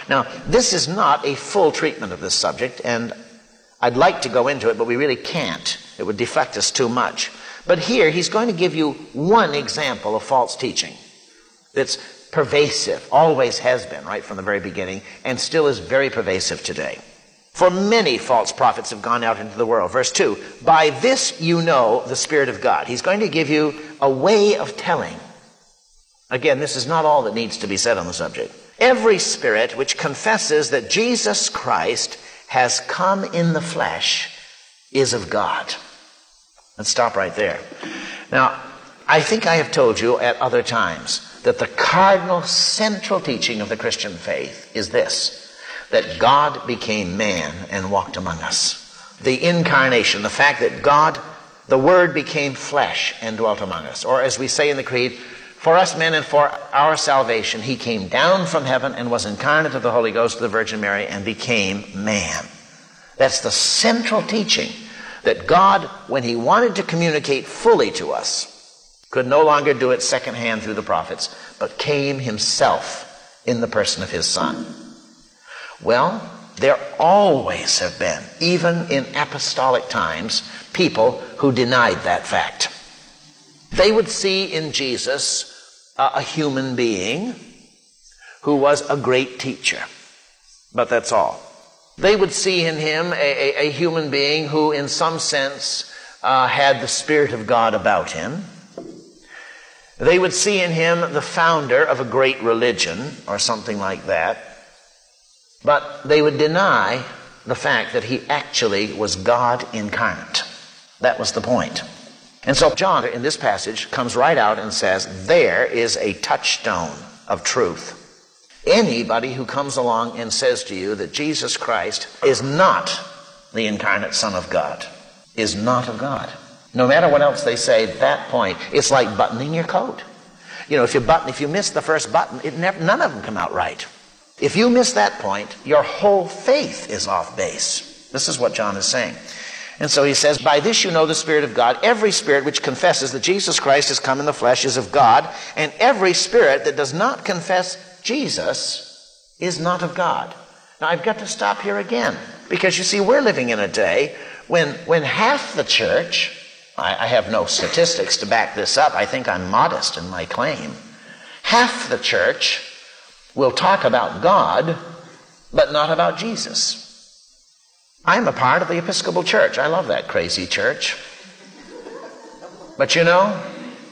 Now, this is not a full treatment of this subject, and I'd like to go into it, but we really can't. It would deflect us too much. But here, he's going to give you one example of false teaching that's pervasive, always has been right from the very beginning, and still is very pervasive today. For many false prophets have gone out into the world. Verse 2, by this you know the Spirit of God. He's going to give you a way of telling. Again, this is not all that needs to be said on the subject. Every spirit which confesses that Jesus Christ has come in the flesh is of God. Let's stop right there. Now, I think I have told you at other times that the cardinal central teaching of the Christian faith is this, that God became man and walked among us. The incarnation, the fact that God, the Word, became flesh and dwelt among us. Or as we say in the Creed, for us men and for our salvation, he came down from heaven and was incarnate of the Holy Ghost of the Virgin Mary and became man. That's the central teaching, that God, when he wanted to communicate fully to us, could no longer do it secondhand through the prophets, but came himself in the person of his Son. Well, there always have been, even in apostolic times, people who denied that fact. They would see in Jesus a human being who was a great teacher, but that's all. They would see in him a human being who, in some sense, had the Spirit of God about him. They would see in him the founder of a great religion or something like that. But they would deny the fact that he actually was God incarnate. That was the point. And so John, in this passage, comes right out and says, there is a touchstone of truth. Anybody who comes along and says to you that Jesus Christ is not the incarnate Son of God is not of God. No matter what else they say, at that point, it's like buttoning your coat. You know, if you miss the first button, none of them come out right. If you miss that point, your whole faith is off base. This is what John is saying. And so he says, by this you know the Spirit of God. Every spirit which confesses that Jesus Christ has come in the flesh is of God, and every spirit that does not confess Jesus is not of God. Now I've got to stop here again, because you see, we're living in a day when half the church, I have no statistics to back this up, I think I'm modest in my claim, half the church will talk about God, but not about Jesus. I'm a part of the Episcopal Church. I love that crazy church. But you know,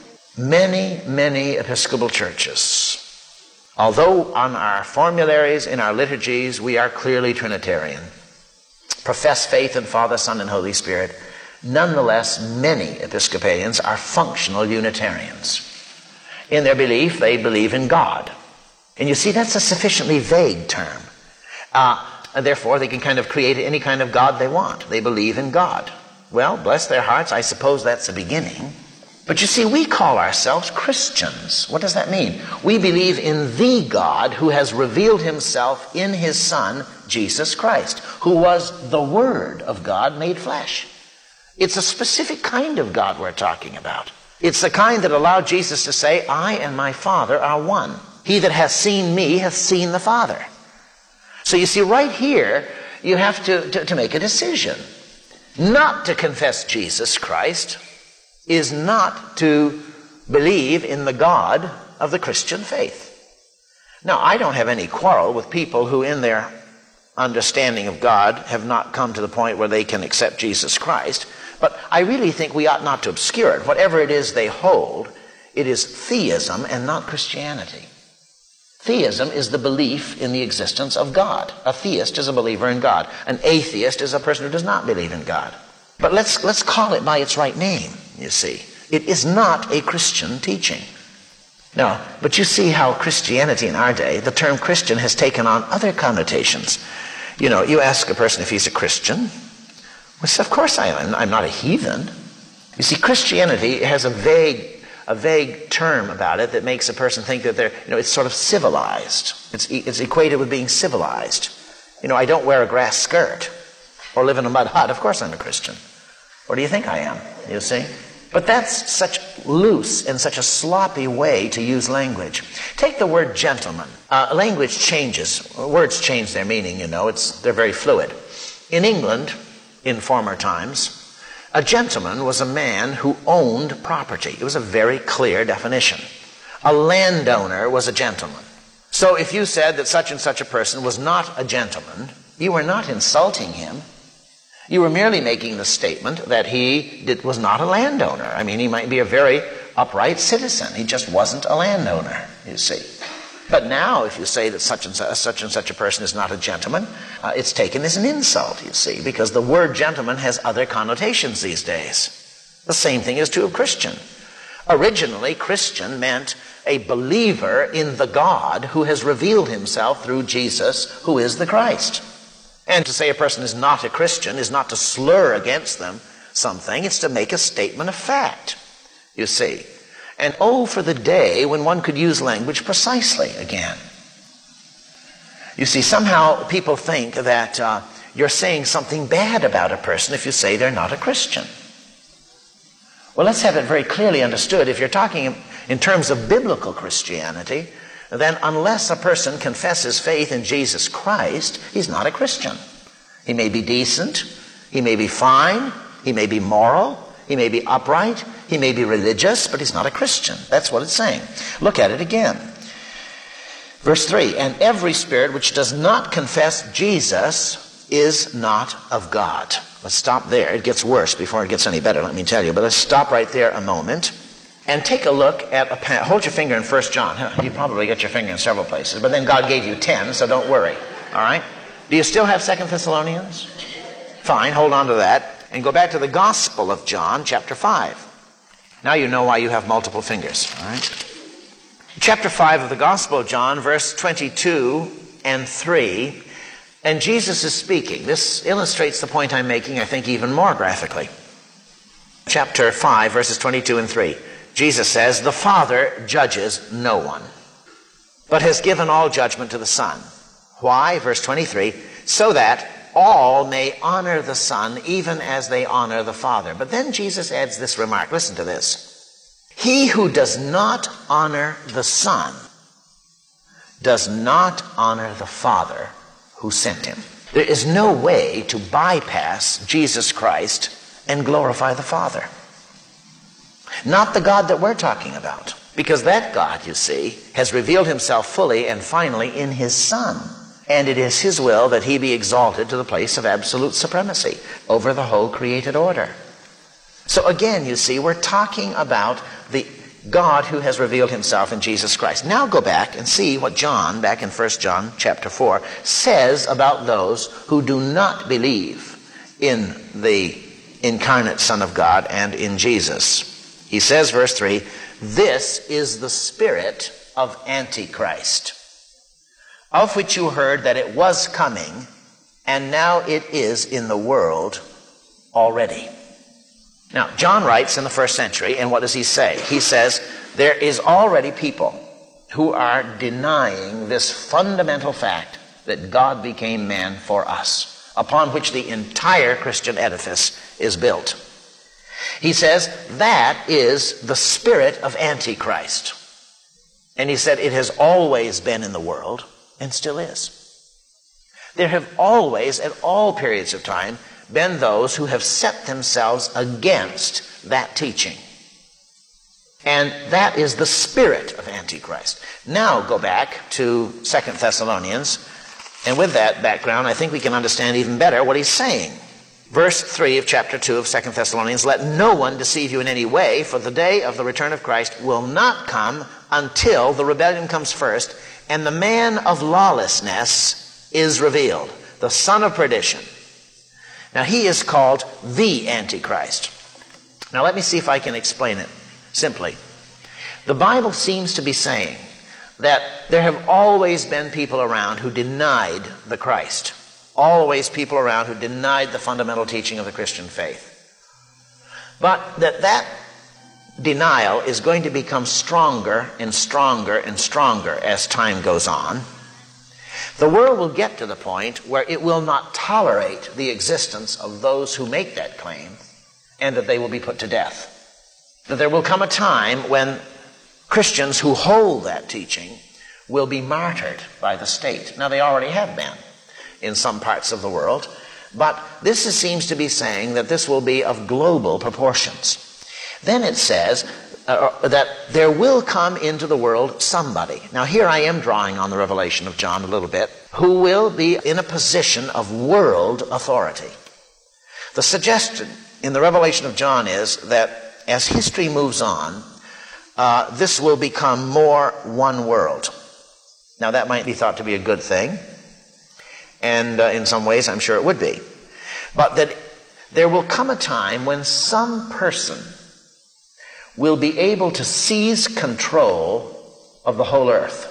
many Episcopal churches, although on our formularies, in our liturgies, we are clearly Trinitarian, profess faith in Father, Son, and Holy Spirit, nonetheless, many Episcopalians are functional Unitarians. In their belief, they believe in God. And you see, that's a sufficiently vague term. And therefore, they can kind of create any kind of God they want. They believe in God. Well, bless their hearts, I suppose that's the beginning. But you see, we call ourselves Christians. What does that mean? We believe in the God who has revealed himself in his Son, Jesus Christ, who was the Word of God made flesh. It's a specific kind of God we're talking about. It's the kind that allowed Jesus to say, I and my Father are one. He that hath seen me hath seen the Father. So you see, right here, you have to make a decision. Not to confess Jesus Christ is not to believe in the God of the Christian faith. Now, I don't have any quarrel with people who in their understanding of God have not come to the point where they can accept Jesus Christ, but I really think we ought not to obscure it. Whatever it is they hold, it is theism and not Christianity. Theism is the belief in the existence of God. A theist is a believer in God. An atheist is a person who does not believe in God. But let's call it by its right name, you see. It is not a Christian teaching. Now, but you see how Christianity in our day, the term Christian has taken on other connotations. You know, you ask a person if he's a Christian. Well, of course I am. I'm not a heathen. You see, Christianity has a vague term about it that makes a person think that it's sort of civilized. It's equated with being civilized. You know, I don't wear a grass skirt or live in a mud hut. Of course I'm a Christian. What do you think I am? You see? But that's such loose and such a sloppy way to use language. Take the word gentleman. Language changes. Words change their meaning, they're very fluid. In England, in former times, a gentleman was a man who owned property. It was a very clear definition. A landowner was a gentleman. So if you said that such and such a person was not a gentleman, you were not insulting him. You were merely making the statement that he was not a landowner. I mean, he might be a very upright citizen. He just wasn't a landowner, you see. But now, if you say that such and such a person is not a gentleman, it's taken as an insult, you see, because the word gentleman has other connotations these days. The same thing is true of Christian. Originally, Christian meant a believer in the God who has revealed himself through Jesus, who is the Christ. And to say a person is not a Christian is not to slur against them something, it's to make a statement of fact, you see. And oh, for the day when one could use language precisely again. You see, somehow people think that you're saying something bad about a person if you say they're not a Christian. Well, let's have it very clearly understood. If you're talking in terms of biblical Christianity, then unless a person confesses faith in Jesus Christ, he's not a Christian. He may be decent, he may be fine, he may be moral, he may be upright, he may be religious, but he's not a Christian. That's what it's saying. Look at it again. Verse 3, and every spirit which does not confess Jesus is not of God. Let's stop there. It gets worse before it gets any better, let me tell you. But let's stop right there a moment. And take a look at hold your finger in 1 John. You probably got your finger in several places, but then God gave you 10, so don't worry. All right? Do you still have 2 Thessalonians? Fine, hold on to that. And go back to the Gospel of John, chapter 5. Now you know why you have multiple fingers. All right? Chapter 5 of the Gospel of John, verse 22 and 3. And Jesus is speaking. This illustrates the point I'm making, I think, even more graphically. Chapter 5, verses 22 and 3. Jesus says, the Father judges no one, but has given all judgment to the Son. Why? Verse 23, so that all may honor the Son even as they honor the Father. But then Jesus adds this remark. Listen to this. He who does not honor the Son does not honor the Father who sent him. There is no way to bypass Jesus Christ and glorify the Father. Not the God that we're talking about. Because that God, you see, has revealed himself fully and finally in his Son. And it is his will that he be exalted to the place of absolute supremacy over the whole created order. So again, you see, we're talking about the God who has revealed himself in Jesus Christ. Now go back and see what John, back in 1 John chapter 4, says about those who do not believe in the incarnate Son of God and in Jesus. He says, verse 3, this is the spirit of Antichrist, of which you heard that it was coming, and now it is in the world already. Now, John writes in the first century, and what does he say? He says, there is already people who are denying this fundamental fact that God became man for us, upon which the entire Christian edifice is built. He says, that is the spirit of Antichrist. And he said, it has always been in the world, and still is. There have always, at all periods of time, been those who have set themselves against that teaching. And that is the spirit of Antichrist. Now go back to 2 Thessalonians, and with that background, I think we can understand even better what he's saying. Verse 3 of chapter 2 of 2 Thessalonians, let no one deceive you in any way, for the day of the return of Christ will not come until the rebellion comes first, and the man of lawlessness is revealed, the son of perdition. Now he is called the Antichrist. Now let me see if I can explain it simply. The Bible seems to be saying that there have always been people around who denied the Christ. Always people around who denied the fundamental teaching of the Christian faith. But that denial is going to become stronger and stronger and stronger as time goes on. The world will get to the point where it will not tolerate the existence of those who make that claim, and that they will be put to death. that there will come a time when Christians who hold that teaching will be martyred by the state. Now, they already have been in some parts of the world, but this seems to be saying that this will be of global proportions. Then it says that there will come into the world somebody. Now, here I am drawing on the revelation of John a little bit, who will be in a position of world authority. The suggestion in the revelation of John is that as history moves on, this will become more one world. Now, that might be thought to be a good thing, and in some ways I'm sure it would be. But that there will come a time when some person will be able to seize control of the whole earth.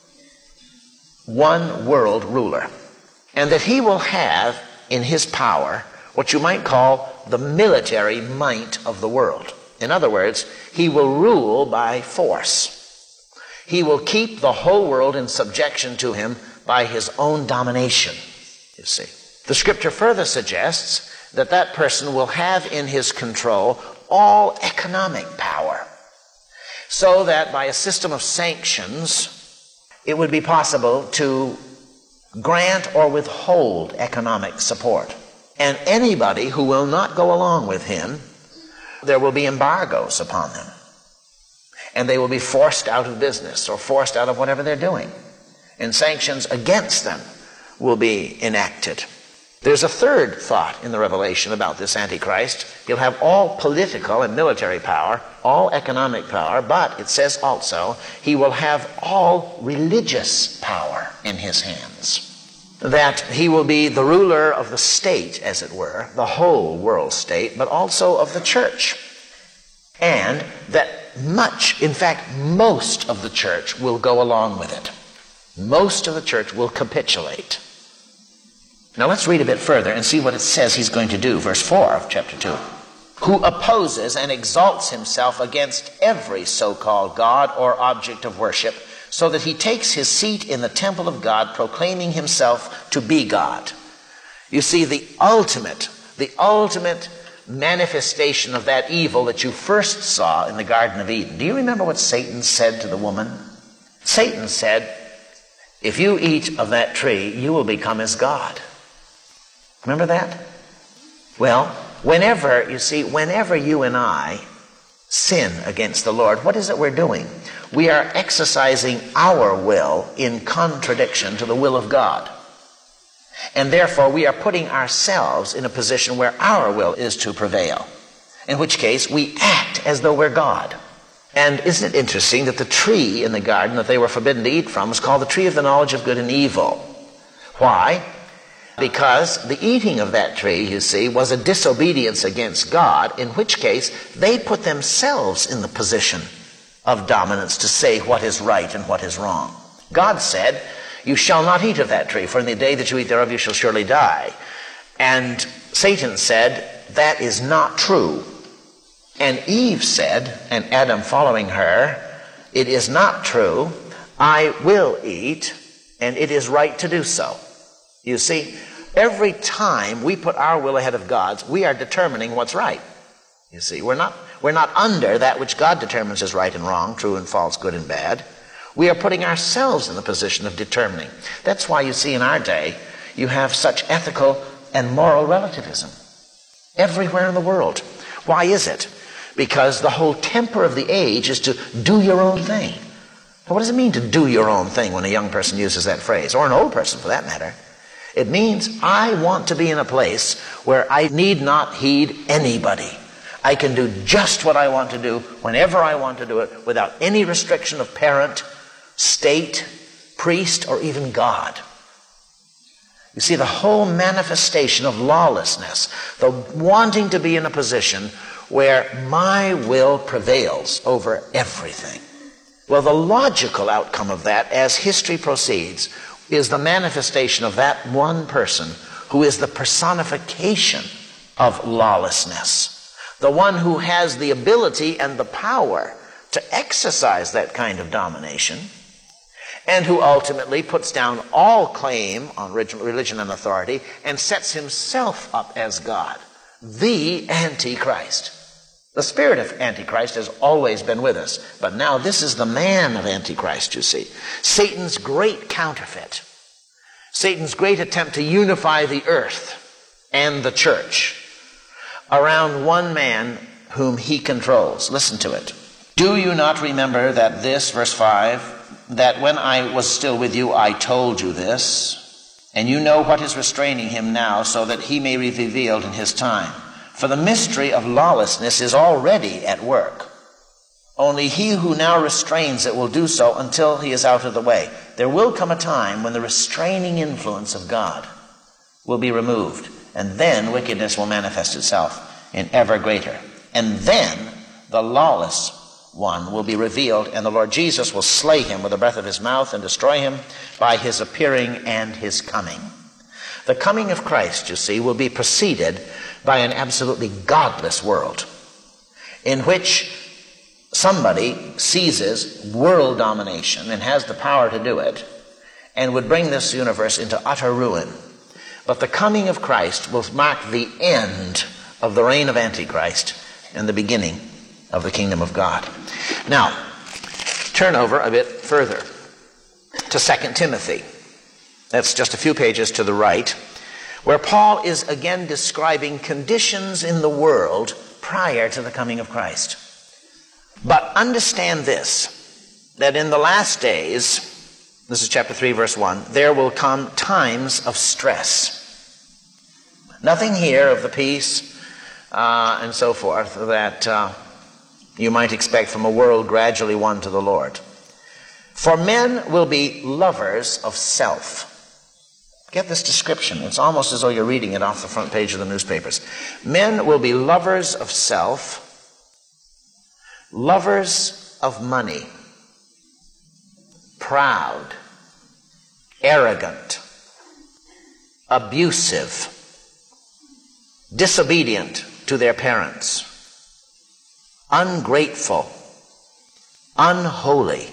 One world ruler. And that he will have in his power what you might call the military might of the world. In other words, he will rule by force. He will keep the whole world in subjection to him by his own domination, you see. The scripture further suggests that that person will have in his control all economic power, so that by a system of sanctions, it would be possible to grant or withhold economic support. And anybody who will not go along with him, there will be embargoes upon them. And they will be forced out of business or forced out of whatever they're doing. And sanctions against them will be enacted. There's a third thought in the revelation about this Antichrist. He'll have all political and military power, all economic power, but it says also he will have all religious power in his hands. That he will be the ruler of the state, as it were, the whole world state, but also of the church. And that much, in fact, most of the church will go along with it. Most of the church will capitulate. Now let's read a bit further and see what it says he's going to do. Verse 4 of chapter 2. Who opposes and exalts himself against every so-called God or object of worship, so that he takes his seat in the temple of God, proclaiming himself to be God. You see, the ultimate manifestation of that evil that you first saw in the Garden of Eden. Do you remember what Satan said to the woman? Satan said, if you eat of that tree, you will become as God. Remember that? Well, whenever you and I sin against the Lord, what is it we're doing? We are exercising our will in contradiction to the will of God. And therefore, we are putting ourselves in a position where our will is to prevail. In which case, we act as though we're God. And isn't it interesting that the tree in the garden that they were forbidden to eat from was called the tree of the knowledge of good and evil? Why? Because the eating of that tree, you see, was a disobedience against God, in which case they put themselves in the position of dominance to say what is right and what is wrong. God said, you shall not eat of that tree, for in the day that you eat thereof you shall surely die. And Satan said, that is not true. And Eve said, and Adam following her, it is not true, I will eat, and it is right to do so. You see, every time we put our will ahead of God's, we are determining what's right. You see, we're not under that which God determines as right and wrong, true and false, good and bad. We are putting ourselves in the position of determining. That's why you see in our day, you have such ethical and moral relativism everywhere in the world. Why is it? Because the whole temper of the age is to do your own thing. Now, what does it mean to do your own thing when a young person uses that phrase, or an old person for that matter? It means I want to be in a place where I need not heed anybody. I can do just what I want to do, whenever I want to do it, without any restriction of parent, state, priest, or even God. You see, the whole manifestation of lawlessness, the wanting to be in a position where my will prevails over everything. Well, the logical outcome of that, as history proceeds, is the manifestation of that one person who is the personification of lawlessness, the one who has the ability and the power to exercise that kind of domination, and who ultimately puts down all claim on religion and authority and sets himself up as God, the Antichrist. The spirit of Antichrist has always been with us, but now this is the man of Antichrist, you see. Satan's great counterfeit. Satan's great attempt to unify the earth and the church around one man whom he controls. Listen to it. Do you not remember that this, verse 5, that when I was still with you, I told you this, and you know what is restraining him now, so that he may be revealed in his time. For the mystery of lawlessness is already at work. Only he who now restrains it will do so until he is out of the way. There will come a time when the restraining influence of God will be removed, and then wickedness will manifest itself in ever greater. And then the lawless one will be revealed, and the Lord Jesus will slay him with the breath of his mouth and destroy him by his appearing and his coming. The coming of Christ, you see, will be preceded by an absolutely godless world in which somebody seizes world domination and has the power to do it and would bring this universe into utter ruin. But the coming of Christ will mark the end of the reign of Antichrist and the beginning of the kingdom of God. Now, turn over a bit further to 2 Timothy. That's just a few pages to the right, where Paul is again describing conditions in the world prior to the coming of Christ. But understand this, that in the last days, this is chapter 3, verse 1, there will come times of stress. Nothing here of the peace and so forth that you might expect from a world gradually won to the Lord. For men will be lovers of self. Get this description. It's almost as though you're reading it off the front page of the newspapers. Men will be lovers of self, lovers of money, proud, arrogant, abusive, disobedient to their parents, ungrateful, unholy,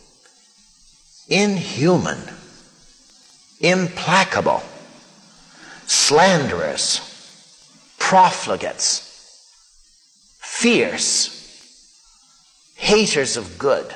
inhuman, implacable, slanderers, profligates, fierce, haters of good,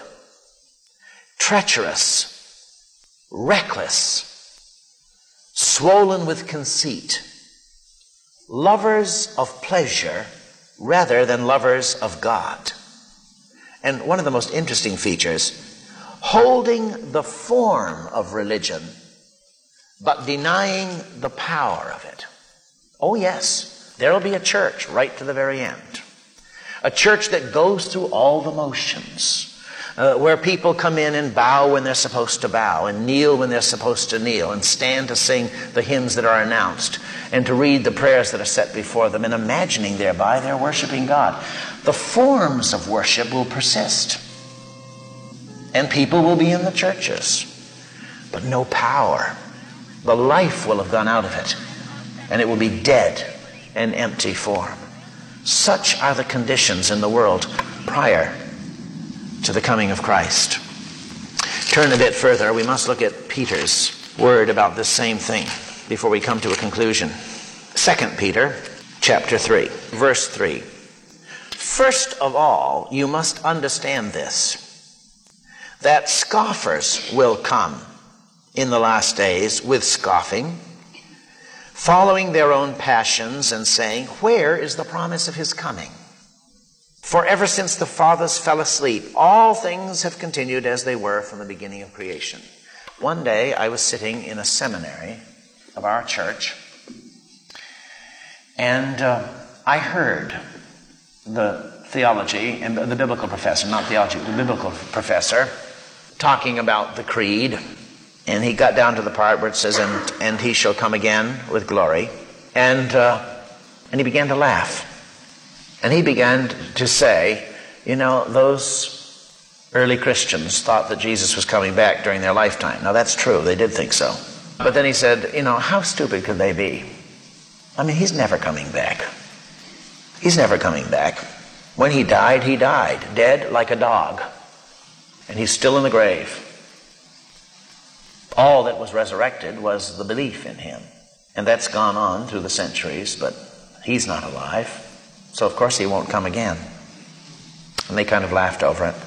treacherous, reckless, swollen with conceit, lovers of pleasure rather than lovers of God. And one of the most interesting features, holding the form of religion, but denying the power of it. Oh yes, there will be a church right to the very end. A church that goes through all the motions, where people come in and bow when they're supposed to bow, and kneel when they're supposed to kneel, and stand to sing the hymns that are announced, and to read the prayers that are set before them, and imagining thereby they're worshiping God. The forms of worship will persist, and people will be in the churches, but no power. The life will have gone out of it, and it will be dead and empty form. Such are the conditions in the world prior to the coming of Christ. Turn a bit further. We must look at Peter's word about this same thing before we come to a conclusion. 2 Peter chapter 3, verse 3. First of all, you must understand this, that scoffers will come in the last days with scoffing, following their own passions and saying, where is the promise of his coming? For ever since the fathers fell asleep, all things have continued as they were from the beginning of creation. One day I was sitting in a seminary of our church, and I heard the theology and the biblical professor, not theology, the biblical professor, talking about the creed. And he got down to the part where it says, and he shall come again with glory. And he began to laugh. And he began to say, you know, those early Christians thought that Jesus was coming back during their lifetime. Now that's true, they did think so. But then he said, you know, how stupid could they be? I mean, he's never coming back. He's never coming back. When he died, dead like a dog. And he's still in the grave. All that was resurrected was the belief in him. And that's gone on through the centuries, but he's not alive. So of course he won't come again. And they kind of laughed over it.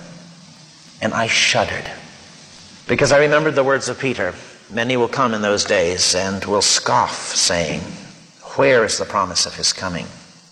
And I shuddered, because I remembered the words of Peter. Many will come in those days and will scoff, saying, where is the promise of his coming?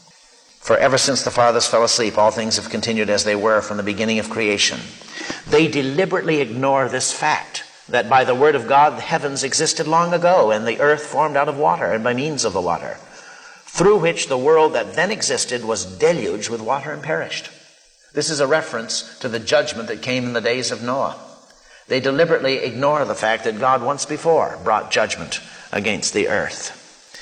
For ever since the fathers fell asleep, all things have continued as they were from the beginning of creation. They deliberately ignore this fact, that by the word of God the heavens existed long ago, and the earth formed out of water and by means of the water, through which the world that then existed was deluged with water and perished. This is a reference to the judgment that came in the days of Noah. They deliberately ignore the fact that God once before brought judgment against the earth.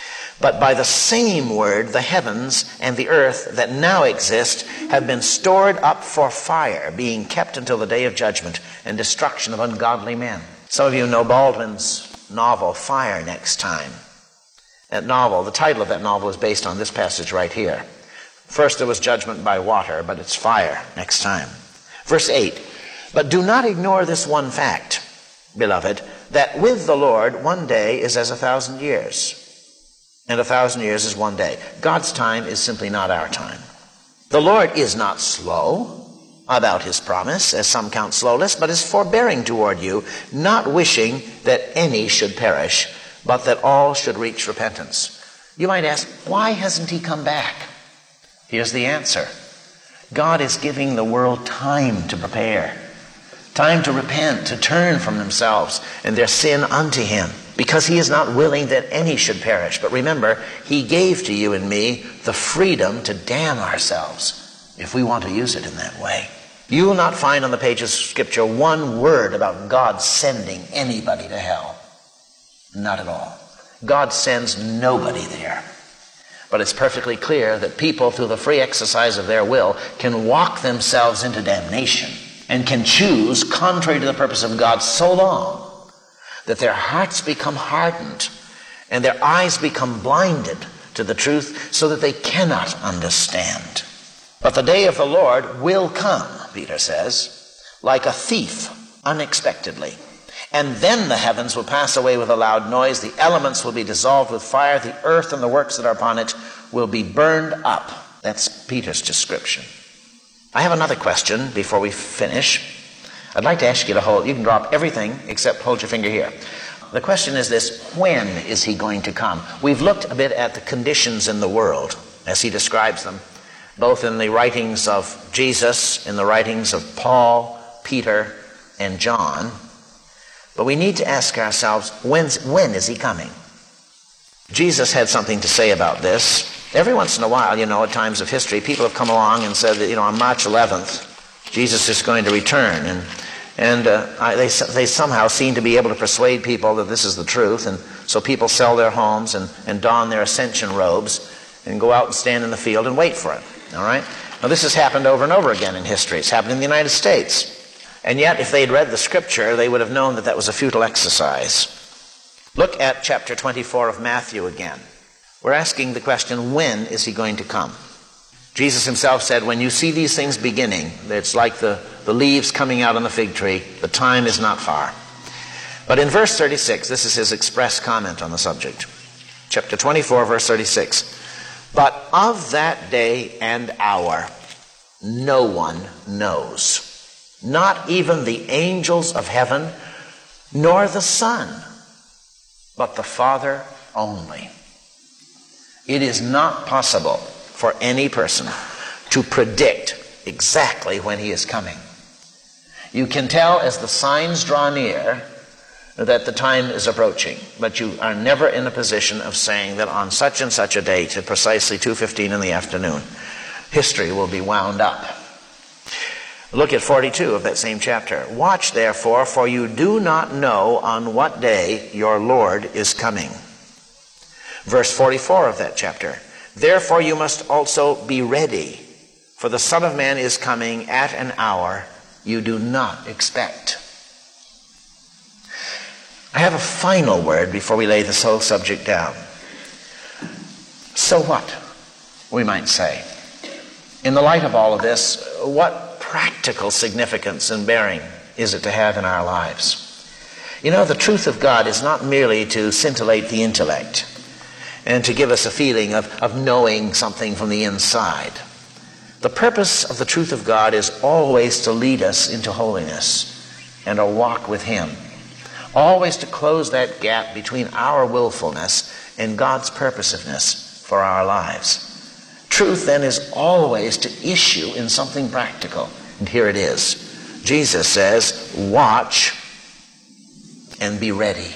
But by the same word, the heavens and the earth that now exist have been stored up for fire, being kept until the day of judgment and destruction of ungodly men. Some of you know Baldwin's novel, Fire Next Time. That novel, the title of that novel is based on this passage right here. First there was judgment by water, but it's fire next time. Verse 8, but do not ignore this one fact, beloved, that with the Lord 1 day is as 1,000 years, and 1,000 years is 1 day. God's time is simply not our time. The Lord is not slow about his promise, as some count slowness, but is forbearing toward you, not wishing that any should perish, but that all should reach repentance. You might ask, why hasn't he come back? Here's the answer. God is giving the world time to prepare, time to repent, to turn from themselves and their sin unto him, because he is not willing that any should perish. But remember, he gave to you and me the freedom to damn ourselves if we want to use it in that way. You will not find on the pages of Scripture one word about God sending anybody to hell. Not at all. God sends nobody there. But it's perfectly clear that people, through the free exercise of their will, can walk themselves into damnation and can choose contrary to the purpose of God so long that their hearts become hardened and their eyes become blinded to the truth so that they cannot understand. But the day of the Lord will come, Peter says, like a thief unexpectedly. And then the heavens will pass away with a loud noise, the elements will be dissolved with fire, the earth and the works that are upon it will be burned up. That's Peter's description. I have another question before we finish. I'd like to ask you to hold, you can drop everything except hold your finger here. The question is this: when is he going to come? We've looked a bit at the conditions in the world as he describes them, both in the writings of Jesus, in the writings of Paul, Peter, and John. But we need to ask ourselves, when is he coming? Jesus had something to say about this. Every once in a while, at times of history, people have come along and said that, on March 11th, Jesus is going to return. And they somehow seem to be able to persuade people that this is the truth. And so people sell their homes and don their ascension robes and go out and stand in the field and wait for it. All right? Now, this has happened over and over again in history. It's happened in the United States. And yet, if they'd read the Scripture, they would have known that that was a futile exercise. Look at chapter 24 of Matthew again. We're asking the question, when is he going to come? Jesus himself said, when you see these things beginning, it's like the leaves coming out on the fig tree, the time is not far. But in verse 36, this is his express comment on the subject. Chapter 24, verse 36. But of that day and hour, no one knows. Not even the angels of heaven, nor the Son, but the Father only. It is not possible for any person to predict exactly when he is coming. You can tell as the signs draw near that the time is approaching, but you are never in a position of saying that on such and such a date at precisely 2:15 in the afternoon, history will be wound up. Look at 42 of that same chapter. Watch therefore, for you do not know on what day your Lord is coming. Verse 44 of that chapter. Therefore you must also be ready, for the Son of Man is coming at an hour you do not expect. I have a final word before we lay this whole subject down. So what, we might say? In the light of all of this, what practical significance and bearing is it to have in our lives? The truth of God is not merely to scintillate the intellect and to give us a feeling of knowing something from the inside. The purpose of the truth of God is always to lead us into holiness and a walk with Him. Always to close that gap between our willfulness and God's purposiveness for our lives. Truth then is always to issue in something practical. And here it is. Jesus says, watch and be ready.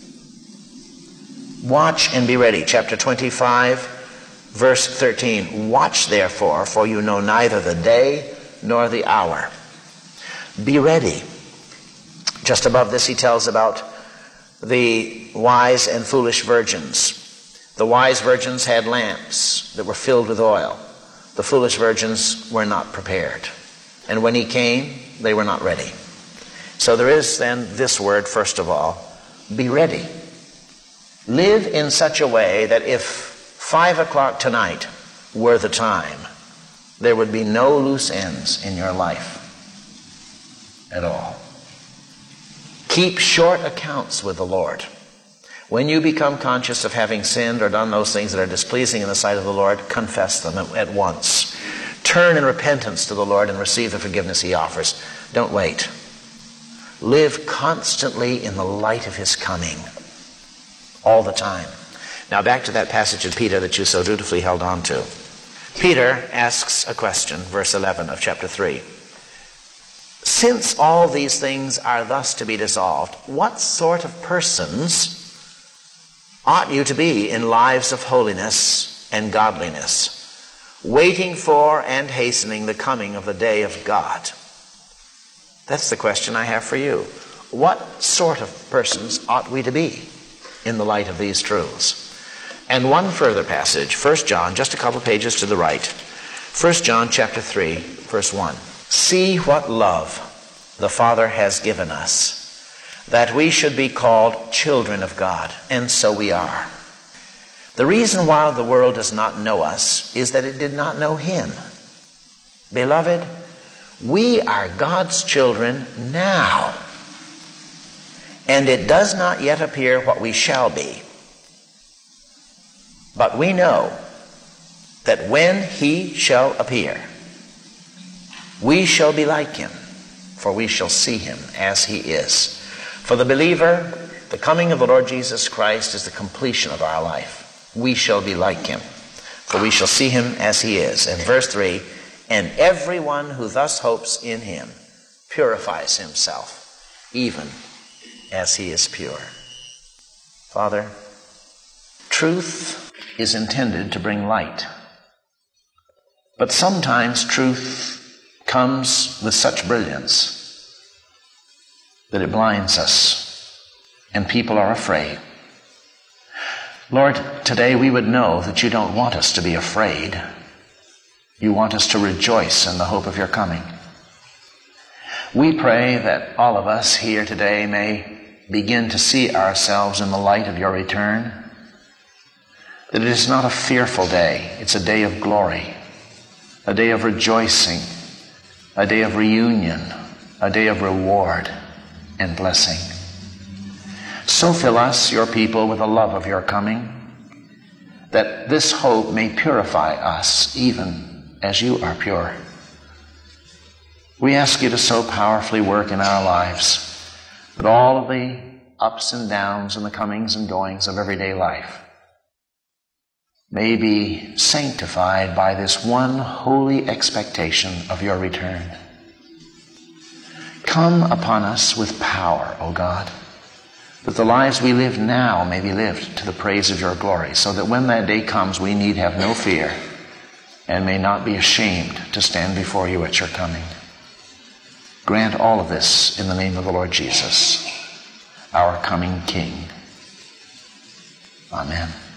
Watch and be ready. Chapter 25, verse 13. Watch therefore, for you know neither the day nor the hour. Be ready. Just above this he tells about the wise and foolish virgins. The wise virgins had lamps that were filled with oil. The foolish virgins were not prepared. And when he came, they were not ready. So there is then this word, first of all, be ready. Live in such a way that if 5 o'clock tonight were the time, there would be no loose ends in your life at all. Keep short accounts with the Lord. When you become conscious of having sinned or done those things that are displeasing in the sight of the Lord, confess them at once. Turn in repentance to the Lord and receive the forgiveness He offers. Don't wait. Live constantly in the light of His coming. All the time. Now back to that passage of Peter that you so dutifully held on to. Peter asks a question, verse 11 of chapter 3. Since all these things are thus to be dissolved, what sort of persons ought you to be in lives of holiness and godliness, waiting for and hastening the coming of the day of God? That's the question I have for you. What sort of persons ought we to be in the light of these truths? And one further passage, 1 John, just a couple pages to the right. 1 John chapter 3, verse 1. See what love the Father has given us, that we should be called children of God, and so we are. The reason why the world does not know us is that it did not know Him. Beloved, we are God's children now, and it does not yet appear what we shall be. But we know that when He shall appear, we shall be like Him, for we shall see Him as He is. For the believer, the coming of the Lord Jesus Christ is the completion of our life. We shall be like Him, for we shall see Him as He is. And verse 3, and everyone who thus hopes in Him purifies himself, even as He is pure. Father, truth is intended to bring light. But sometimes truth comes with such brilliance that it blinds us, and people are afraid. Lord, today we would know that You don't want us to be afraid. You want us to rejoice in the hope of Your coming. We pray that all of us here today may begin to see ourselves in the light of Your return, that it is not a fearful day, it's a day of glory, a day of rejoicing, a day of reunion, a day of reward and blessing. So fill us, Your people, with the love of Your coming, that this hope may purify us even as You are pure. We ask You to so powerfully work in our lives that all of the ups and downs and the comings and goings of everyday life may be sanctified by this one holy expectation of Your return. Come upon us with power, O God, that the lives we live now may be lived to the praise of Your glory, so that when that day comes we need have no fear and may not be ashamed to stand before You at Your coming. Grant all of this in the name of the Lord Jesus, our coming King. Amen.